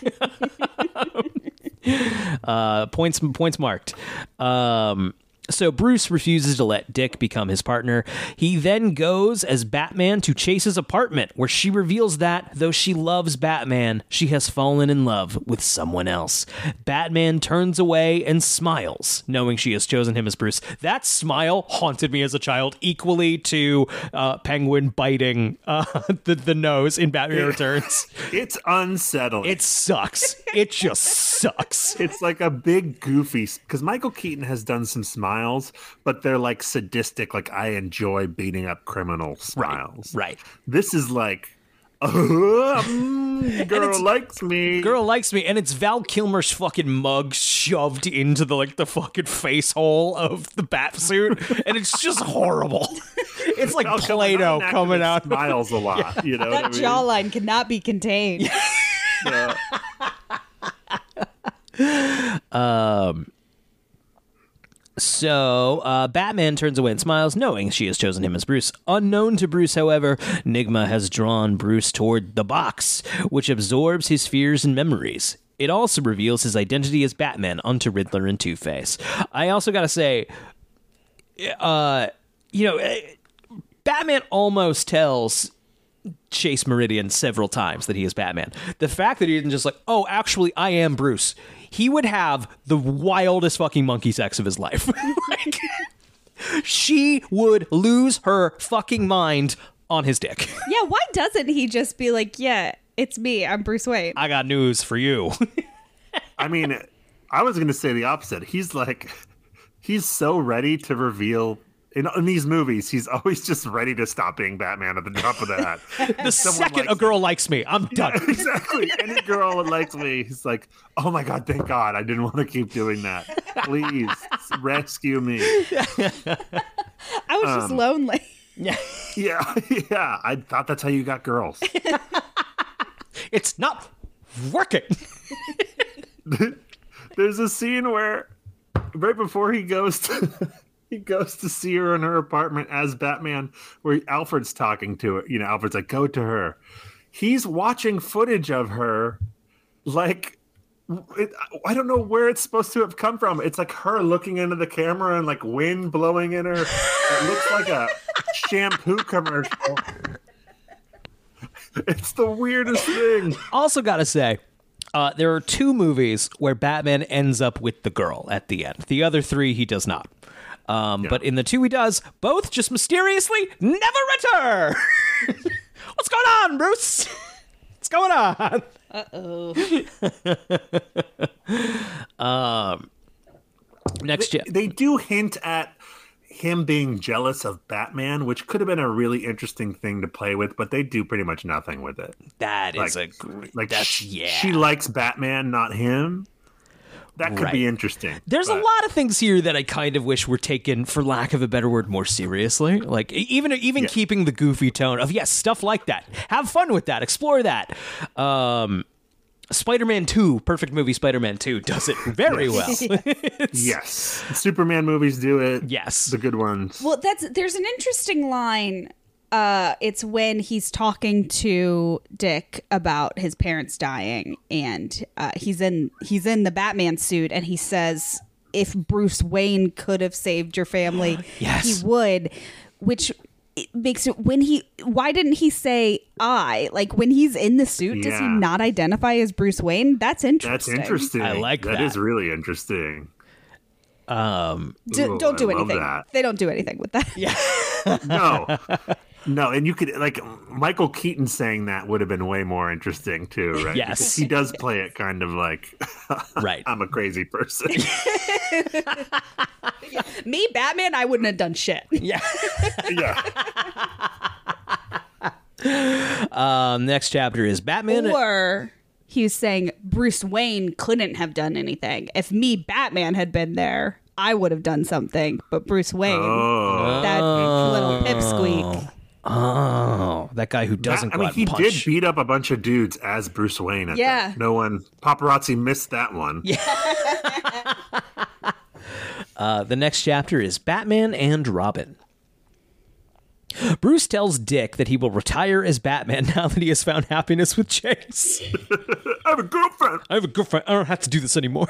uh, points points marked. Um, so Bruce refuses to let Dick become his partner. He then goes as Batman to Chase's apartment, where she reveals that, though she loves Batman, she has fallen in love with someone else. Batman turns away and smiles, knowing she has chosen him as Bruce. That smile haunted me as a child, equally to uh, Penguin biting uh, the, the nose in Batman Returns. It's unsettling. It sucks. It just sucks. It's like a big goofy, because Michael Keaton has done some smiles, but they're like sadistic, like I enjoy beating up criminal smiles. Right. This is like, oh, mm, girl it's- likes me. Girl likes me, and it's Val Kilmer's fucking mug shoved into the like the fucking face hole of the bat suit, and it's just horrible. It's like Val Kilmer, Play-Doh not an actor coming that out. Smiles a lot. You know That what I mean? jawline cannot be contained. Yeah. So, uh, Batman turns away and smiles, knowing she has chosen him as Bruce. Unknown to Bruce, however, Nigma has drawn Bruce toward the box, which absorbs his fears and memories. It also reveals his identity as Batman unto Riddler and Two-Face. I also gotta say, uh, you know, eh, Batman almost tells Chase Meridian several times that he is Batman. The fact that he didn't just like, oh, actually, I am Bruce. He would have the wildest fucking monkey sex of his life. Like, she would lose her fucking mind on his dick. Yeah, why doesn't he just be like, yeah, it's me, I'm Bruce Wayne? I got news for you. I mean, I was going to say the opposite. He's like, he's so ready to reveal. In, in these movies, he's always just ready to stop being Batman at the drop of the hat. The Someone second a likes girl likes me, I'm done. Exactly. Any girl that likes me, he's like, oh my God, thank God. I didn't want to keep doing that. Please rescue me. I was just lonely. Yeah, yeah. I thought that's how you got girls. It's not working. There's a scene where right before he goes to he goes to see her in her apartment as Batman, where Alfred's talking to her. You know, Alfred's like, go to her. He's watching footage of her, like, it, I don't know where it's supposed to have come from. It's like her looking into the camera and like wind blowing in her. It looks like a shampoo commercial. It's the weirdest thing. Also gotta say, uh, there are two movies where Batman ends up with the girl at the end. The other three, he does not. Um, Yeah. But in the two he does, both just mysteriously never return. What's going on, Bruce? What's going on? Uh-oh. um, next, They, gen- they do hint at him being jealous of Batman, which could have been a really interesting thing to play with, but they do pretty much nothing with it. that is like- a great, Like, that's, sh- yeah. she likes Batman, not him. That could be Right. interesting. There's a but- lot of things here that I kind of wish were taken, for lack of a better word, more seriously. Like e- even even Yeah. keeping the goofy tone of yes, stuff like that. Have fun with that. Explore that. Um, Spider-Man two, perfect movie. Spider-Man two does it very well. Yes. Superman movies do it. Yes. The good ones. Well, that's there's an interesting line. Uh, it's when he's talking to Dick about his parents dying, and uh, he's in he's in the Batman suit, and he says, "If Bruce Wayne could have saved your family, Yes. he would." Which it makes it when he why didn't he say I? Like when he's in the suit, does he Yeah. not identify as Bruce Wayne? That's That's interesting. interesting. I like that. That is really interesting. Um, D- Ooh, don't do I love anything. that. They don't do anything with that. yeah. No. No, and you could like Michael Keaton saying that would have been way more interesting too, right? Yes. Because he does play it kind of like Right. I'm a crazy person. Me, Batman, I wouldn't have done shit. Yeah. Yeah. Um, next chapter is Batman. Or he was saying Bruce Wayne couldn't have done anything. If me, Batman, had been there, I would have done something. But Bruce Wayne, Oh. that little pipsqueak. Oh, that guy who doesn't I go mean, out he and punch. did beat up a bunch of dudes as Bruce Wayne. At Yeah. that. No one paparazzi missed that one. Yeah. Uh, the next chapter is Batman and Robin. Bruce tells Dick that he will retire as Batman now that he has found happiness with Chase. I have a girlfriend. I have a girlfriend. I don't have to do this anymore.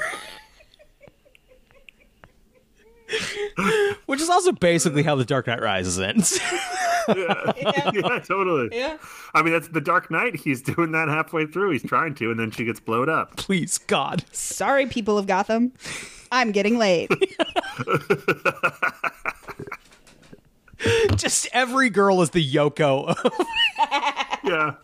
Which is also basically how The Dark Knight Rises ends. yeah. Yeah. yeah, totally. Yeah. I mean, that's The Dark Knight. He's doing that halfway through. He's trying to, and then she gets blowed up. Please, God. Sorry, people of Gotham. I'm getting laid. Just every girl is the Yoko. Yeah.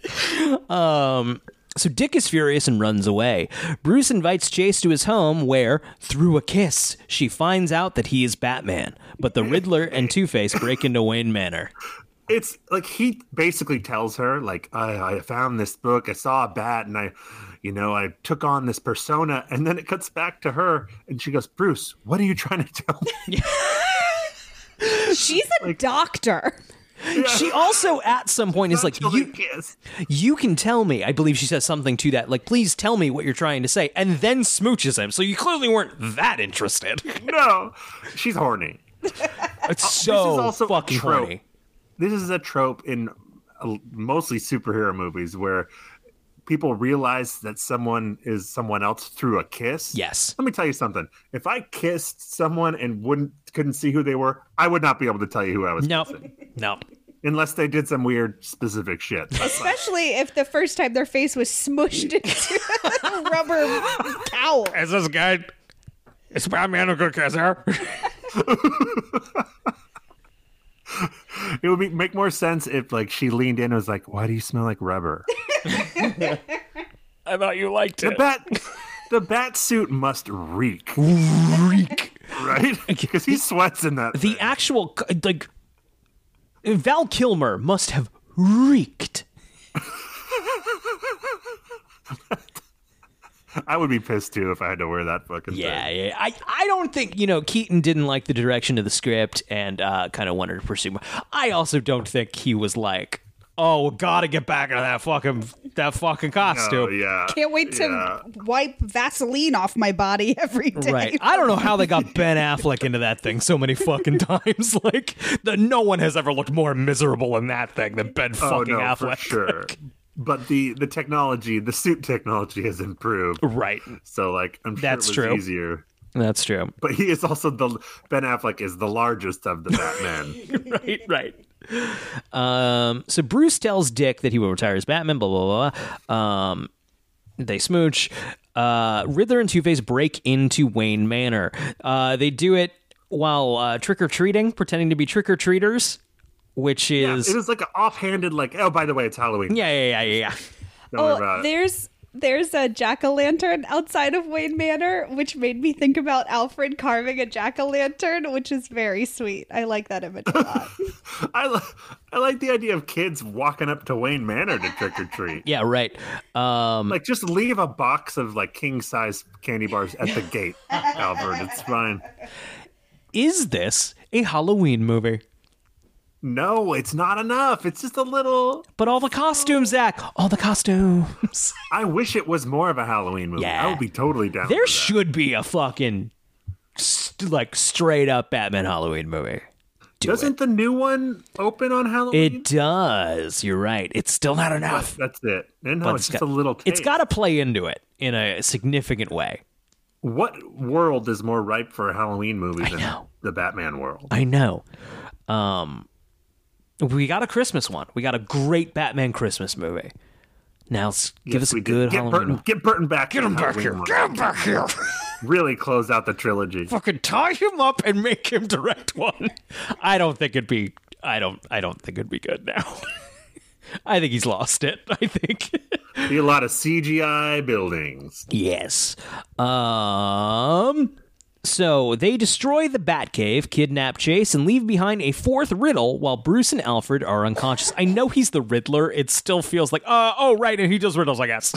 So Dick is furious and runs away. Bruce invites Chase to his home where, through a kiss, she finds out that he is Batman. But the Riddler and Two-Face break into Wayne Manor. It's like he basically tells her, like, I, I found this book, I saw a bat, and I, you know, I took on this persona, and then it cuts back to her, and she goes, Bruce, what are you trying to tell me? She's a doctor. She also, at some point, is like, Until they you, kiss. you can tell me. I believe she says something to that, like, please tell me what you're trying to say, and then smooches him. So you clearly weren't that interested. No, she's horny. It's This so is also a fucking trope. horny. This is a trope in uh, mostly superhero movies where people realize that someone is someone else through a kiss. Yes. Let me tell you something. If I kissed someone and wouldn't couldn't see who they were, I would not be able to tell you who I was No. kissing. No. Unless they did some weird specific shit. That's fine. Especially if the first time their face was smushed into a rubber towel. Is this guy? It's Batman who could kiss her. It would be, make more sense if like she leaned in and was like, why do you smell like rubber? I thought you liked The it. bat the bat suit must reek. Reek. Right? Because he sweats in that. The thing. actual, like, Val Kilmer must have reeked. I would be pissed too if I had to wear that fucking Yeah, thing. yeah. I, I don't think, you know, Keaton didn't like the direction of the script and uh, kind of wanted to pursue more. I also don't think he was like, oh, gotta get back into that fucking, that fucking Oh, costume. yeah. Can't wait to Yeah. wipe Vaseline off my body every day. Right. I don't know how they got Ben Affleck into that thing so many fucking times. Like, the, no one has ever looked more miserable in that thing than Ben Oh, fucking no, Affleck. for sure. But the, the technology, the suit technology has improved. Right. So, like, I'm sure That's it was true. easier. That's true. But he is also the, Ben Affleck is the largest of the Batman. Right, right. Um, so Bruce tells Dick that he will retire as Batman, blah, blah, blah. Um, they smooch. Uh, Riddler and Two-Face break into Wayne Manor. Uh, they do it while uh, trick-or-treating, pretending to be trick-or-treaters, which Yeah, is... it was like an offhanded, like, oh, by the way, it's Halloween. Yeah, yeah, yeah, yeah, yeah. Don't worry Oh, about it. there's there's a jack-o'-lantern outside of Wayne Manor, which made me think about Alfred carving a jack-o'-lantern, which is very sweet. I like that image a lot. I, li- I like the idea of kids walking up to Wayne Manor to trick or treat. Yeah, right. Um, Like, just leave a box of, like, king-size candy bars at the gate, Albert. It's fine. is this a Halloween movie? No, it's not enough. It's just a little... But all the costumes, Zach. All the costumes. I wish it was more of a Halloween movie. Yeah. I would be totally down There for that. should be a fucking, st- like, straight-up Batman Halloween movie. Do Doesn't it. the new one open on Halloween? It does. You're right. It's still not enough. That's it. And no, But it's it's just got- a little taste. It's got to play into it in a significant way. What world is more ripe for a Halloween movie than know. the Batman world? I know. Um, we got a Christmas one. We got a great Batman Christmas movie. Now s- give Yes, us a we did. good get Halloween Burton, one. Get Burton back. Get him back here. Get him back here. Really close out the trilogy. Fucking tie him up and make him direct one. I don't think it'd be. I don't. I don't think it'd be good now. I think he's lost it. I think. Be a lot of C G I buildings. Yes. Um. So they destroy the Batcave, kidnap Chase, and leave behind a fourth Riddle while Bruce and Alfred are unconscious. I know he's the Riddler. It still feels like, uh, oh, right, and he does riddles, I guess.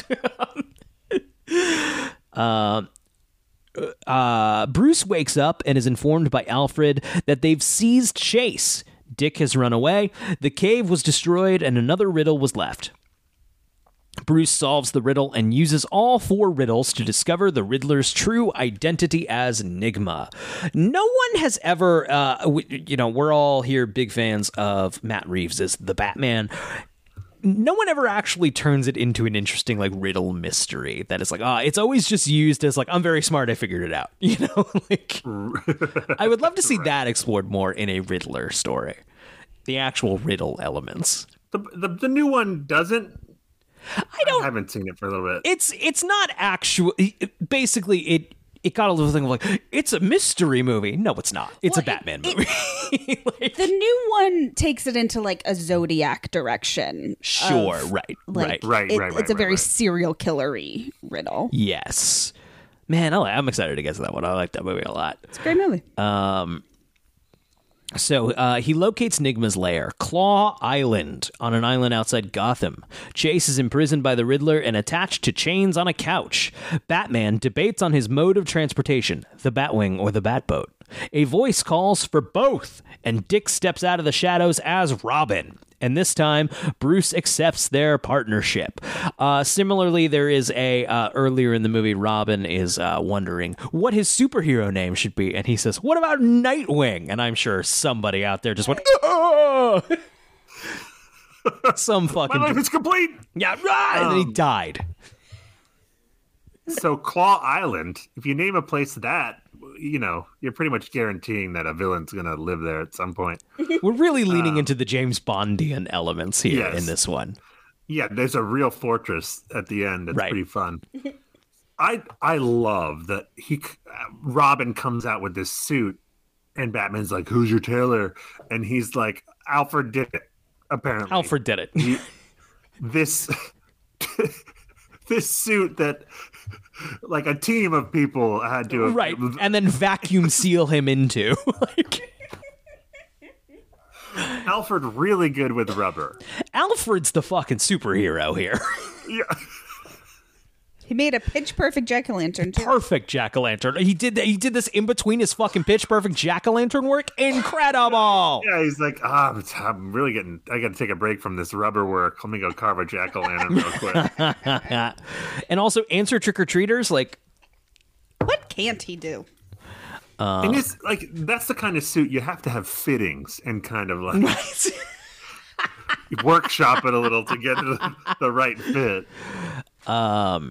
uh, uh, Bruce wakes up and is informed by Alfred that they've seized Chase. Dick has run away. The cave was destroyed, and another Riddle was left. Bruce solves the riddle and uses all four riddles to discover the Riddler's true identity as Nigma. No one has ever, uh, w- you know, we're all here big fans of Matt Reeves as the Batman. No one ever actually turns it into an interesting, like, riddle mystery that is like, ah, oh, it's always just used as like, I'm very smart, I figured it out. You know, like, I would love to see right. that explored more in a Riddler story. The actual riddle elements. The the, the new one doesn't. I don't. I haven't seen it for a little bit. It's it's not actual. It, basically, it it got a little thing of like, it's a mystery movie. No, it's not. It's well, a Batman it, movie. It, like, the new one takes it into like a Zodiac direction. Sure, of, right, like, right, right, it, right, right. It's a right, very right. serial killer-y riddle. Yes, man, I like, I'm excited to get to that one. I like that movie a lot. It's a great movie. Um. So uh, he locates Nigma's lair, Claw Island, on an island outside Gotham. Chase is imprisoned by the Riddler and attached to chains on a couch. Batman debates on his mode of transportation, the Batwing or the Batboat. A voice calls for both, and Dick steps out of the shadows as Robin. And this time, Bruce accepts their partnership. Uh, similarly, there is a, uh, earlier in the movie, Robin is uh, wondering what his superhero name should be. And he says, what about Nightwing? And I'm sure somebody out there just went, oh! Some fucking... My life is complete! Yeah, right! Um, and then he died. So Claw Island, if you name a place that, you know, you're pretty much guaranteeing that a villain's going to live there at some point. We're really leaning um, into the James Bondian elements here yes. in this one. Yeah, there's a real fortress at the end. That's right. pretty fun. I I love that he Robin comes out with this suit, and Batman's like, "Who's your tailor?" And he's like, "Alfred did it." Apparently, Alfred did it. He, this this suit that. Like a team of people had to have, right, and then vacuum seal him into. like... Alfred really good with rubber. Alfred's the fucking superhero here. Yeah. He made a pitch perfect jack-o'-lantern too. Perfect jack-o'-lantern. He did that. He did this in between his fucking pitch perfect jack-o'-lantern work. Incredible. Yeah, he's like, ah, I'm, I'm really getting. I got to take a break from this rubber work. Let me go carve a jack-o'-lantern real quick. And also answer trick-or-treaters. Like, what can't he do? Uh, and it's like that's the kind of suit you have to have fittings and kind of like right. workshop it a little to get the, the right fit. Um.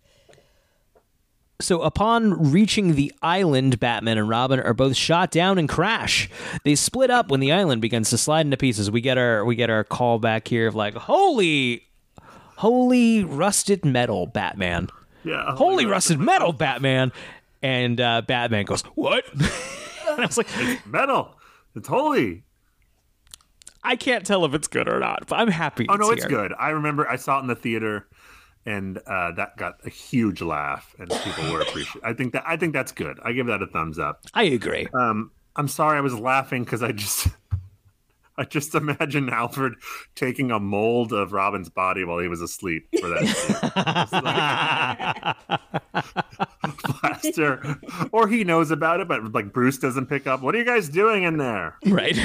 So upon reaching the island, Batman and Robin are both shot down and crash. They split up when the island begins to slide into pieces. We get our we get our call back here of like, holy, holy rusted metal, Batman. Yeah. Holy, holy rusted metal, Batman. And uh, Batman goes, what? And I was like, it's metal. It's holy. I can't tell if it's good or not, but I'm happy. Oh no, it's it's here. good. I remember I saw it in the theater. And uh, that got a huge laugh, and people were appreciative. I think that I think that's good. I give that a thumbs up. I agree. Um, I'm sorry I was laughing because I just, I just imagine Alfred taking a mold of Robin's body while he was asleep for that. Like, plaster, or he knows about it, but like Bruce doesn't pick up. What are you guys doing in there? Right.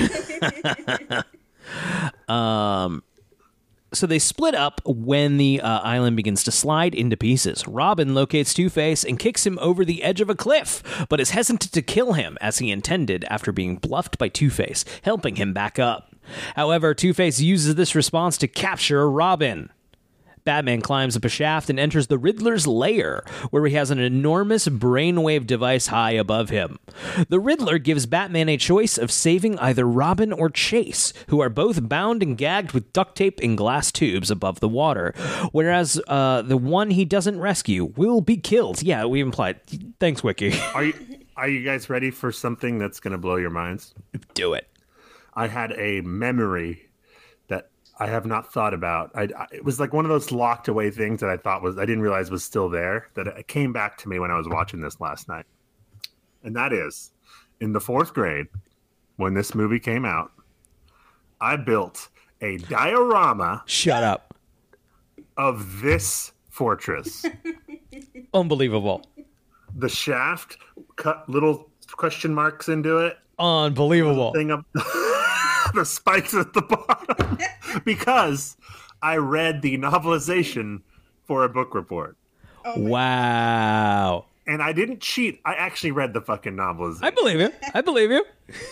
um. So they split up when the uh, island begins to slide into pieces. Robin locates Two-Face and kicks him over the edge of a cliff, but is hesitant to kill him as he intended after being bluffed by Two-Face, helping him back up. However, Two-Face uses this response to capture Robin. Batman climbs up a shaft and enters the Riddler's lair, where he has an enormous brainwave device high above him. The Riddler gives Batman a choice of saving either Robin or Chase, who are both bound and gagged with duct tape in glass tubes above the water, whereas uh, the one he doesn't rescue will be killed. Yeah, we implied. Thanks, Wiki. Are you, are you guys ready for something that's going to blow your minds? Do it. I had a memory I have not thought about. I, I, it was like one of those locked away things that I thought was, I didn't realize was still there, that it came back to me when I was watching this last night. And that is, in the fourth grade, when this movie came out, I built a diorama. Shut up. Of this fortress. Unbelievable. The shaft, cut little question marks into it. Unbelievable. Thing up. The spikes at the bottom because I read the novelization for a book report. Wow. And I didn't cheat. I actually read the fucking novelization. I believe you. I believe you.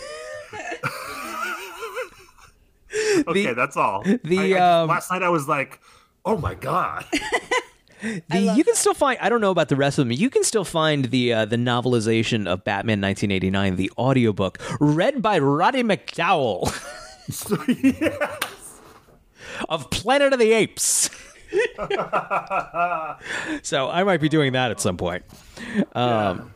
Okay, The- that's all. the, I- I- um, last night I was like, oh my God. The, you can still find. I don't know about the rest of them. You can still find the uh, the novelization of Batman nineteen eighty-nine, the audiobook, read by Roddy McDowell Yes. of Planet of the Apes. So I might be doing that at some point. Um,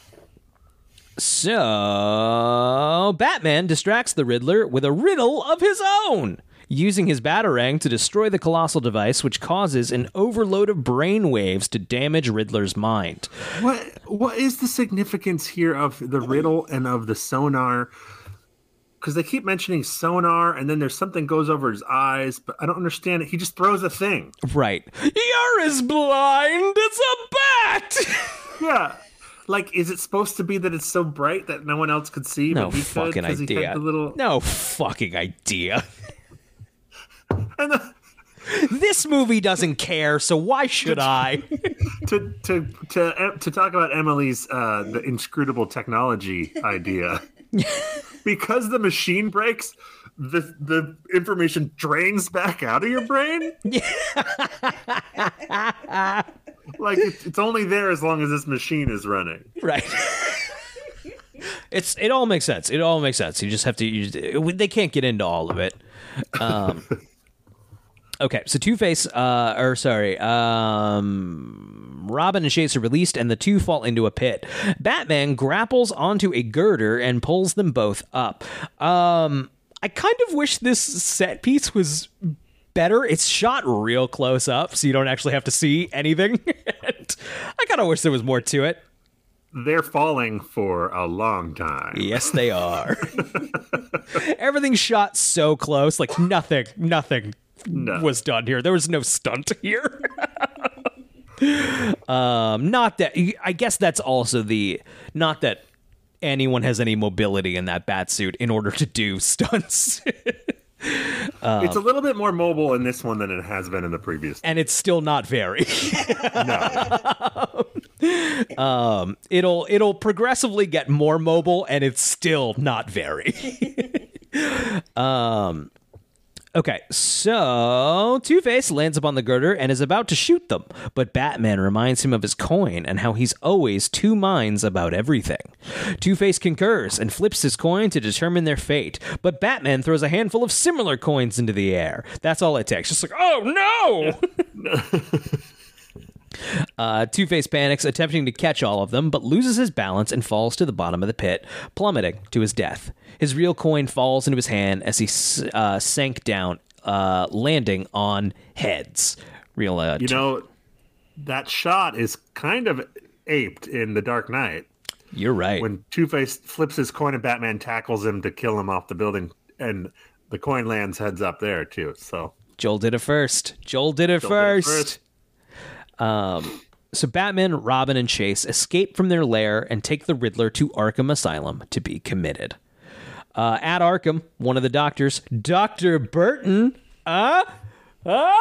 So Batman distracts the Riddler with a riddle of his own, using his Batarang to destroy the colossal device, which causes an overload of brainwaves to damage Riddler's mind. What What is the significance here of the riddle and of the sonar? Because they keep mentioning sonar, and then there's something goes over his eyes, but I don't understand it. He just throws a thing. Right. You're as blind as a bat! Yeah. Like, is it supposed to be that it's so bright that no one else could see? No but he fucking could, 'cause he idea. had the little... No fucking idea. And the, This movie doesn't care, so why should I? to to to to talk about Emily's uh, the inscrutable technology idea, because the machine breaks, the the information drains back out of your brain. Like it's, it's only there as long as this machine is running. Right. It's it all makes sense. It all makes sense. You just have to. You just, they can't get into all of it. Um, okay, so Two-Face, uh, or sorry, um, Robin and Chase are released, and the two fall into a pit. Batman grapples onto a girder and pulls them both up. Um, I kind of wish this set piece was better. It's shot real close up, so you don't actually have to see anything. And I kind of wish there was more to it. They're falling for a long time. Yes, they are. Everything's shot so close, like nothing, nothing No. was done here. There was no stunt here. um, not that. I guess that's also the not that anyone has any mobility in that bat suit in order to do stunts. It's a little bit more mobile in this one than it has been in the previous. And it's still not very. No. um, it'll it'll progressively get more mobile, and it's still not very. um, okay, so Two-Face lands upon the girder and is about to shoot them, but Batman reminds him of his coin and how he's always two minds about everything. Two-Face concurs and flips his coin to determine their fate, but Batman throws a handful of similar coins into the air. That's all it takes. Just like, oh no! Uh, Two-Face panics, attempting to catch all of them, but loses his balance and falls to the bottom of the pit, plummeting to his death. His real coin falls into his hand as he uh, sank down, uh, landing on heads. Real, uh, You know, that shot is kind of aped in The Dark Knight. You're right. When Two-Face flips his coin and Batman tackles him to kill him off the building, and the coin lands heads up there, too. So Joel did it first. Joel did it, Joel did it first. first. Um, so Batman, Robin, and Chase escape from their lair and take the Riddler to Arkham Asylum to be committed. Uh, at Arkham, one of the doctors, Doctor Burton, uh, uh,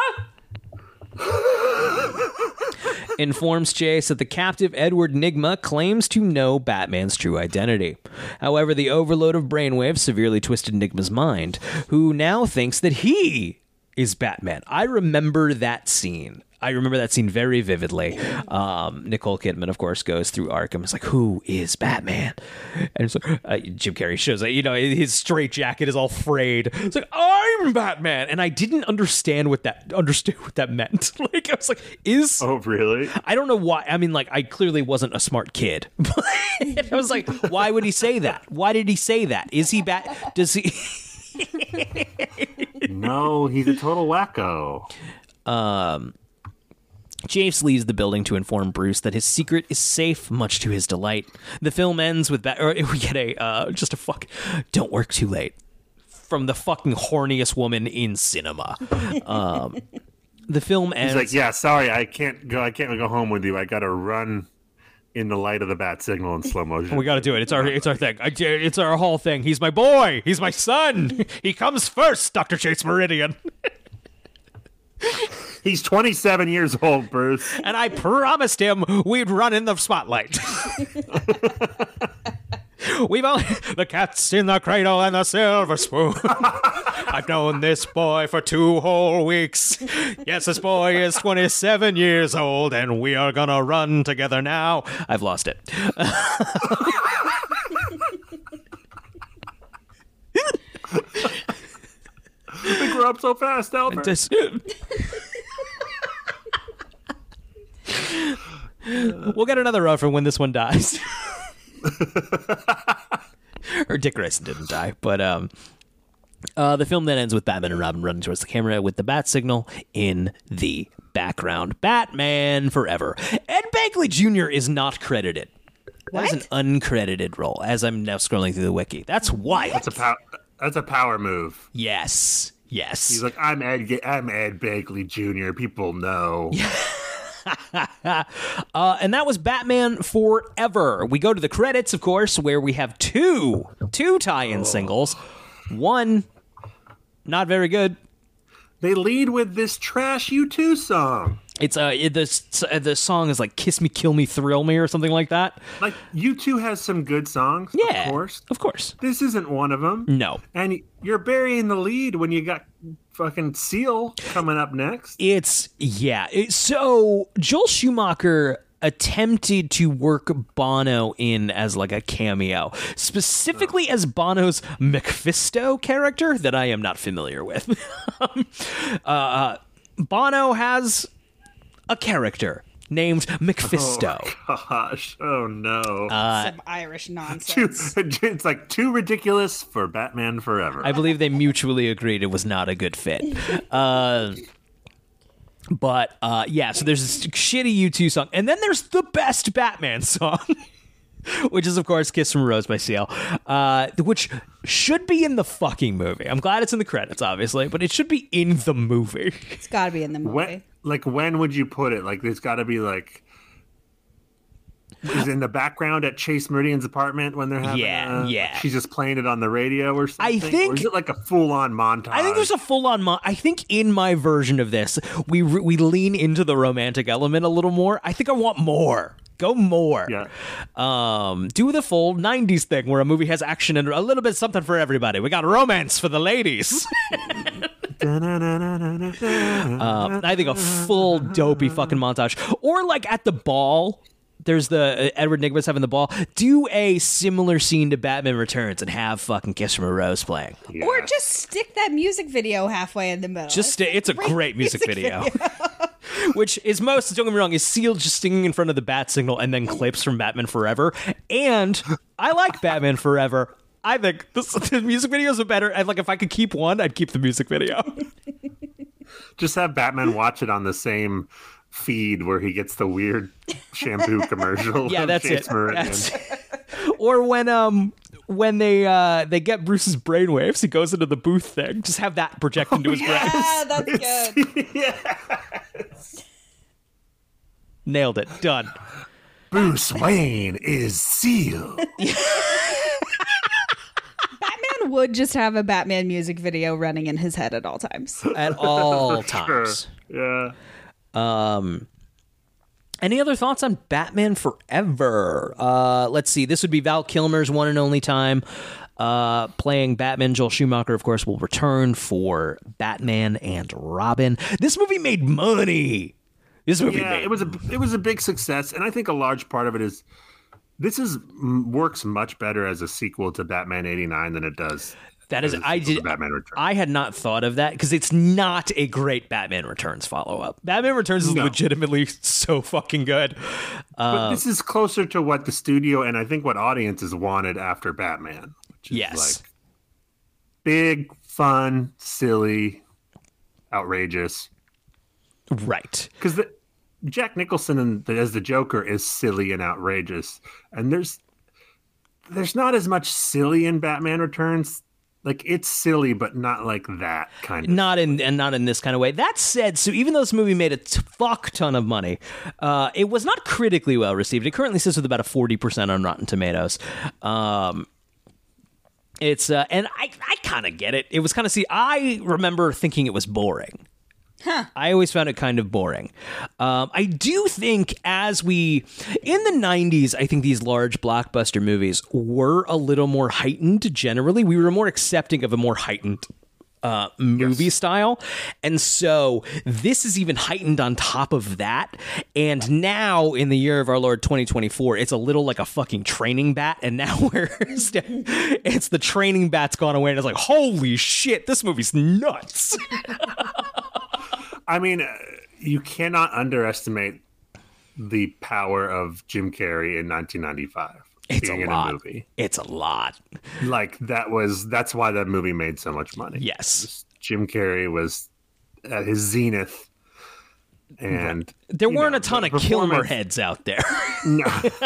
informs Chase that the captive Edward Nygma claims to know Batman's true identity. However, the overload of brainwaves severely twisted Nygma's mind, who now thinks that he is Batman. I remember that scene. I remember that scene very vividly. Um, Nicole Kidman, of course, goes through Arkham. It's like, who is Batman? And it's like, uh, Jim Carrey shows that, you know, his straitjacket is all frayed. It's like, I'm Batman. And I didn't understand what that understand what that meant. Like, I was like, is... Oh, really? I don't know why. I mean, like, I clearly wasn't a smart kid. I was like, why would he say that? Why did he say that? Is he Bat... Does he... No, he's a total wacko. Um... Chase leaves the building to inform Bruce that his secret is safe, much to his delight. The film ends with... Bat- or we get a... Uh, just a fuck... Don't work too late. From the fucking horniest woman in cinema. Um, the film ends... He's like, yeah, sorry, I can't go. I can't go home with you. I got to run in the light of the bat signal in slow motion. We got to do it. It's our it's our thing. I, it's our whole thing. He's my boy. He's my son. He comes first, Doctor Chase Meridian. He's twenty-seven years old, Bruce. And I promised him we'd run in the spotlight. We've only the cat's in the cradle and the silver spoon. I've known this boy for two whole weeks. Yes, this boy is twenty-seven years old, and we are gonna run together now. I've lost it. We grew up so fast, Albert. Just- we'll get another run for when this one dies. Or Dick Grayson didn't die, but um, uh, the film then ends with Batman and Robin running towards the camera with the bat signal in the background. Batman Forever. Ed Begley Junior is not credited. That is an uncredited role, as I'm now scrolling through the wiki. That's wild. That's a power. That's a power move. Yes. Yes. He's like, I'm Ed. I'm Ed Begley Junior People know. uh, and that was Batman Forever. We go to the credits, of course, where we have two two tie-in oh. singles. One, not very good. They lead with this trash U two song. It's uh, it, the the song is like "Kiss Me, Kill Me, Thrill Me" or something like that. Like U two has some good songs, yeah, of course, of course. This isn't one of them. No, and you're burying the lead when you got fucking Seal coming up next. It's yeah. It, so Joel Schumacher attempted to work Bono in as like a cameo, specifically oh. as Bono's Mephisto character that I am not familiar with. uh, Bono has a character named Mephisto. Oh, gosh. Oh, no. Uh, Some Irish nonsense. Too, it's like too ridiculous for Batman Forever. I believe they mutually agreed it was not a good fit. Uh, but, uh, yeah, so there's this shitty U two song. And then there's the best Batman song, which is, of course, Kiss from a Rose by Seal, uh, which should be in the fucking movie. I'm glad it's in the credits, obviously, but it should be in the movie. It's got to be in the movie. When, like, when would you put it? Like, there's got to be, like, is it in the background at Chase Meridian's apartment when they're having Yeah, uh, yeah. She's just playing it on the radio or something? I think... Or is it like a full-on montage? I think there's a full-on mon- I think in my version of this, we re- we lean into the romantic element a little more. I think I want more. Go more. Yeah. Um, do the full nineties thing where a movie has action and a little bit something for everybody. We got romance for the ladies. um, I think a full dopey fucking montage. Or like at the ball, there's the uh, Edward Nygma's having the ball. Do a similar scene to Batman Returns and have fucking Kiss from a Rose playing. Yeah. Or just stick that music video halfway in the middle. Just it's a great, great music, music video. video. Which is most, don't get me wrong, is Seal just singing in front of the bat signal and then clips from Batman Forever. And I like Batman Forever. I think this, the music videos are better. And like, if I could keep one, I'd keep the music video. Just have Batman watch it on the same feed where he gets the weird shampoo commercial. Yeah, that's it. That's, or when um when they uh they get Bruce's brainwaves, he goes into the booth thing. Just have that project into oh, his yes. brain. Yeah, that's good. Yes. Nailed it. Done. Bruce Wayne is Seal. Batman would just have a Batman music video running in his head at all times. At all times. Sure. Yeah. Um, any other thoughts on Batman Forever? Uh, let's see. This would be Val Kilmer's one and only time uh, playing Batman. Joel Schumacher, of course, will return for Batman and Robin. This movie made money. This movie yeah, made it was a it was a big success, and I think a large part of it is this is works much better as a sequel to Batman eighty-nine than it does. That is, I did. Batman Returns. I had not thought of that because it's not a great Batman Returns follow up. Batman Returns is no. legitimately so fucking good. Uh, but this is closer to what the studio and I think what audiences wanted after Batman. Which is yes, like big, fun, silly, outrageous. Right. Because Jack Nicholson in the, as the Joker is silly and outrageous, and there's there's not as much silly in Batman Returns. Like, it's silly, but not like that kind of. Not in and not in this kind of way. That said, so even though this movie made a t- fuck ton of money, uh, it was not critically well received. It currently sits with about a forty percent on Rotten Tomatoes. Um, it's uh, and I I kind of get it. It was kind of see. I remember thinking it was boring. Huh. I always found it kind of boring. Um, I do think as we, in the nineties, I think these large blockbuster movies were a little more heightened generally. We were more accepting of a more heightened uh, movie yes. style. And so this is even heightened on top of that. And now in the year of our Lord twenty twenty-four, it's a little like a fucking training bat. And now we're it's the training bat's gone away. And it's like, holy shit, this movie's nuts. I mean, you cannot underestimate the power of Jim Carrey in nineteen ninety-five. It's being a in lot. A movie. It's a lot. Like that was that's why that movie made so much money. Yes, Jim Carrey was at his zenith, and there weren't know, a ton of Kilmer heads out there. No.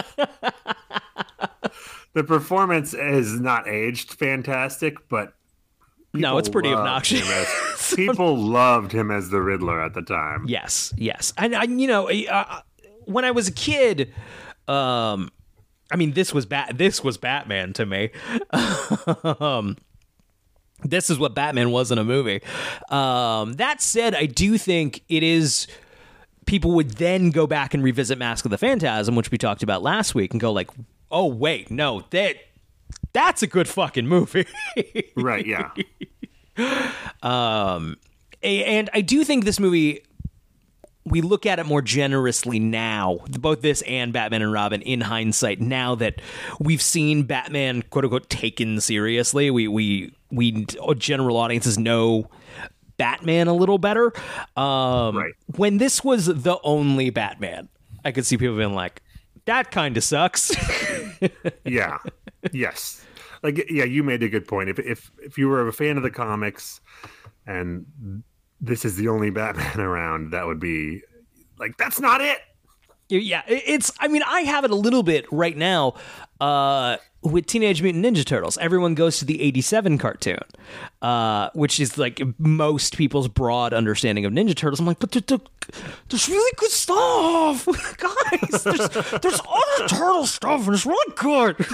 The performance has not aged fantastic, but. No, it's pretty obnoxious. As, people loved him as the Riddler at the time. Yes, yes. And, I, you know, uh, when I was a kid, um, I mean, this was Bat- This was Batman to me. um, this is what Batman was in a movie. Um, that said, I do think it is... People would then go back and revisit Mask of the Phantasm, which we talked about last week, and go like, oh, wait, no, that... That's a good fucking movie. Right, yeah. Um, and I do think this movie, we look at it more generously now, both this and Batman and Robin in hindsight, now that we've seen Batman, quote unquote, taken seriously. We, we, we, general audiences know Batman a little better. Um, right. When this was the only Batman, I could see people being like, that kind of sucks. Yeah. Yes. Like, yeah, you made a good point. If if if you were a fan of the comics and this is the only Batman around, that would be like, that's not it. Yeah, it's, I mean, I have it a little bit right now uh, with Teenage Mutant Ninja Turtles. Everyone goes to the eighty-seven cartoon, uh, which is like most people's broad understanding of Ninja Turtles. I'm like, but there, there's really good stuff. Guys, there's, there's other turtle stuff and it's really good.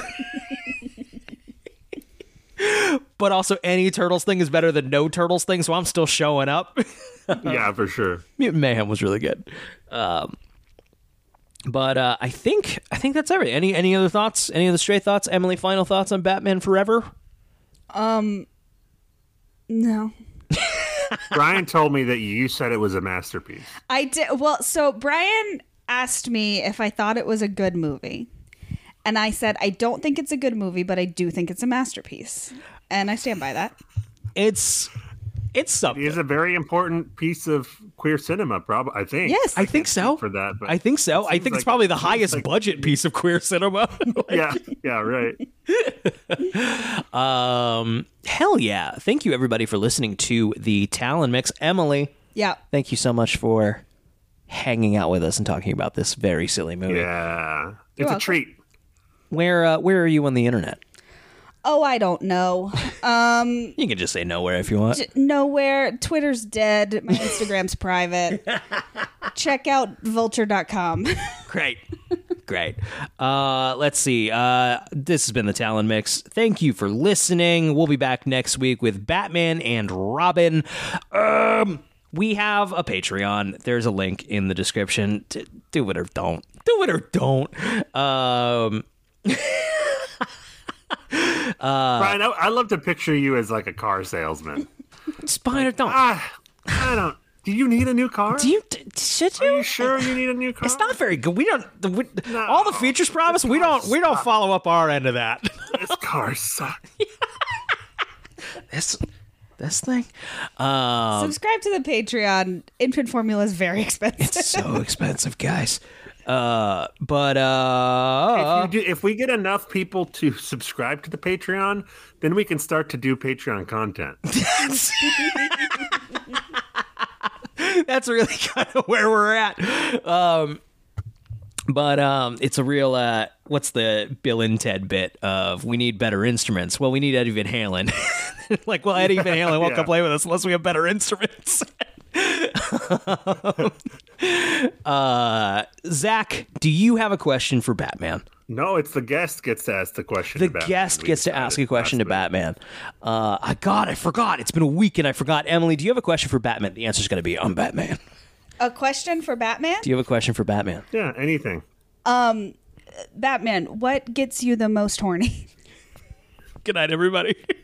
But also any Turtles thing is better than no Turtles thing, so I'm still showing up. Yeah, for sure. Mutant Mayhem was really good. Um, but uh, I think I think that's everything. Any any other thoughts? Any other stray thoughts? Emily, final thoughts on Batman Forever? Um, no. Brian told me that you said it was a masterpiece. I did. Well, so Brian asked me if I thought it was a good movie. And I said, I don't think it's a good movie, but I do think it's a masterpiece. And I stand by that. It's it's something. It is a very important piece of queer cinema, probably, I think. Yes. I think so. For that, but I think so. I think like, it's probably the highest like, budget piece of queer cinema. Like, yeah, yeah, right. um, hell yeah. Thank you, everybody, for listening to the Talon Mix. Emily. Yeah. Thank you so much for hanging out with us and talking about this very silly movie. Yeah. It's You're a welcome. treat. Where uh, where are you on the internet? Oh, I don't know. Um, you can just say nowhere if you want. d- nowhere. Twitter's dead. My Instagram's private. Check out vulture dot com. Great. Great. Uh, let's see. Uh, this has been the Talon Mix. Thank you for listening. We'll be back next week with Batman and Robin. Um, we have a Patreon. There's a link in the description. D- do it or don't. Do it or don't. Um... Uh, Brian, I, I love to picture you as like a car salesman. Spine or don't. Ah, I don't. Do you need a new car? Do you? D- should you? Are you sure you need a new car? It's not very good. We don't. The, we, No, all the features promised. We don't. We don't follow up our end of that. This car sucks. this. This thing. Um, Subscribe to the Patreon. Infant formula is very expensive. It's so expensive, guys. Uh, but uh, if, you do, if we get enough people to subscribe to the Patreon, then we can start to do Patreon content. That's, that's really kind of where we're at. Um, but um, it's a real. Uh, what's the Bill and Ted bit of we need better instruments? Well, we need Eddie Van Halen. Like, well, Eddie Van Halen won't Yeah. come play with us unless we have better instruments. uh, Zach, do you have a question for Batman? No, it's the guest gets to ask the question. The to Batman. guest We gets to decided ask a question to last Batman. Uh, I God, I forgot. It's been a week and I forgot. Emily, do you have a question for Batman? The answer's going to be, I'm Batman. A question for Batman? Do you have a question for Batman? Yeah, anything. Um, Batman, what gets you the most horny? Good night, everybody.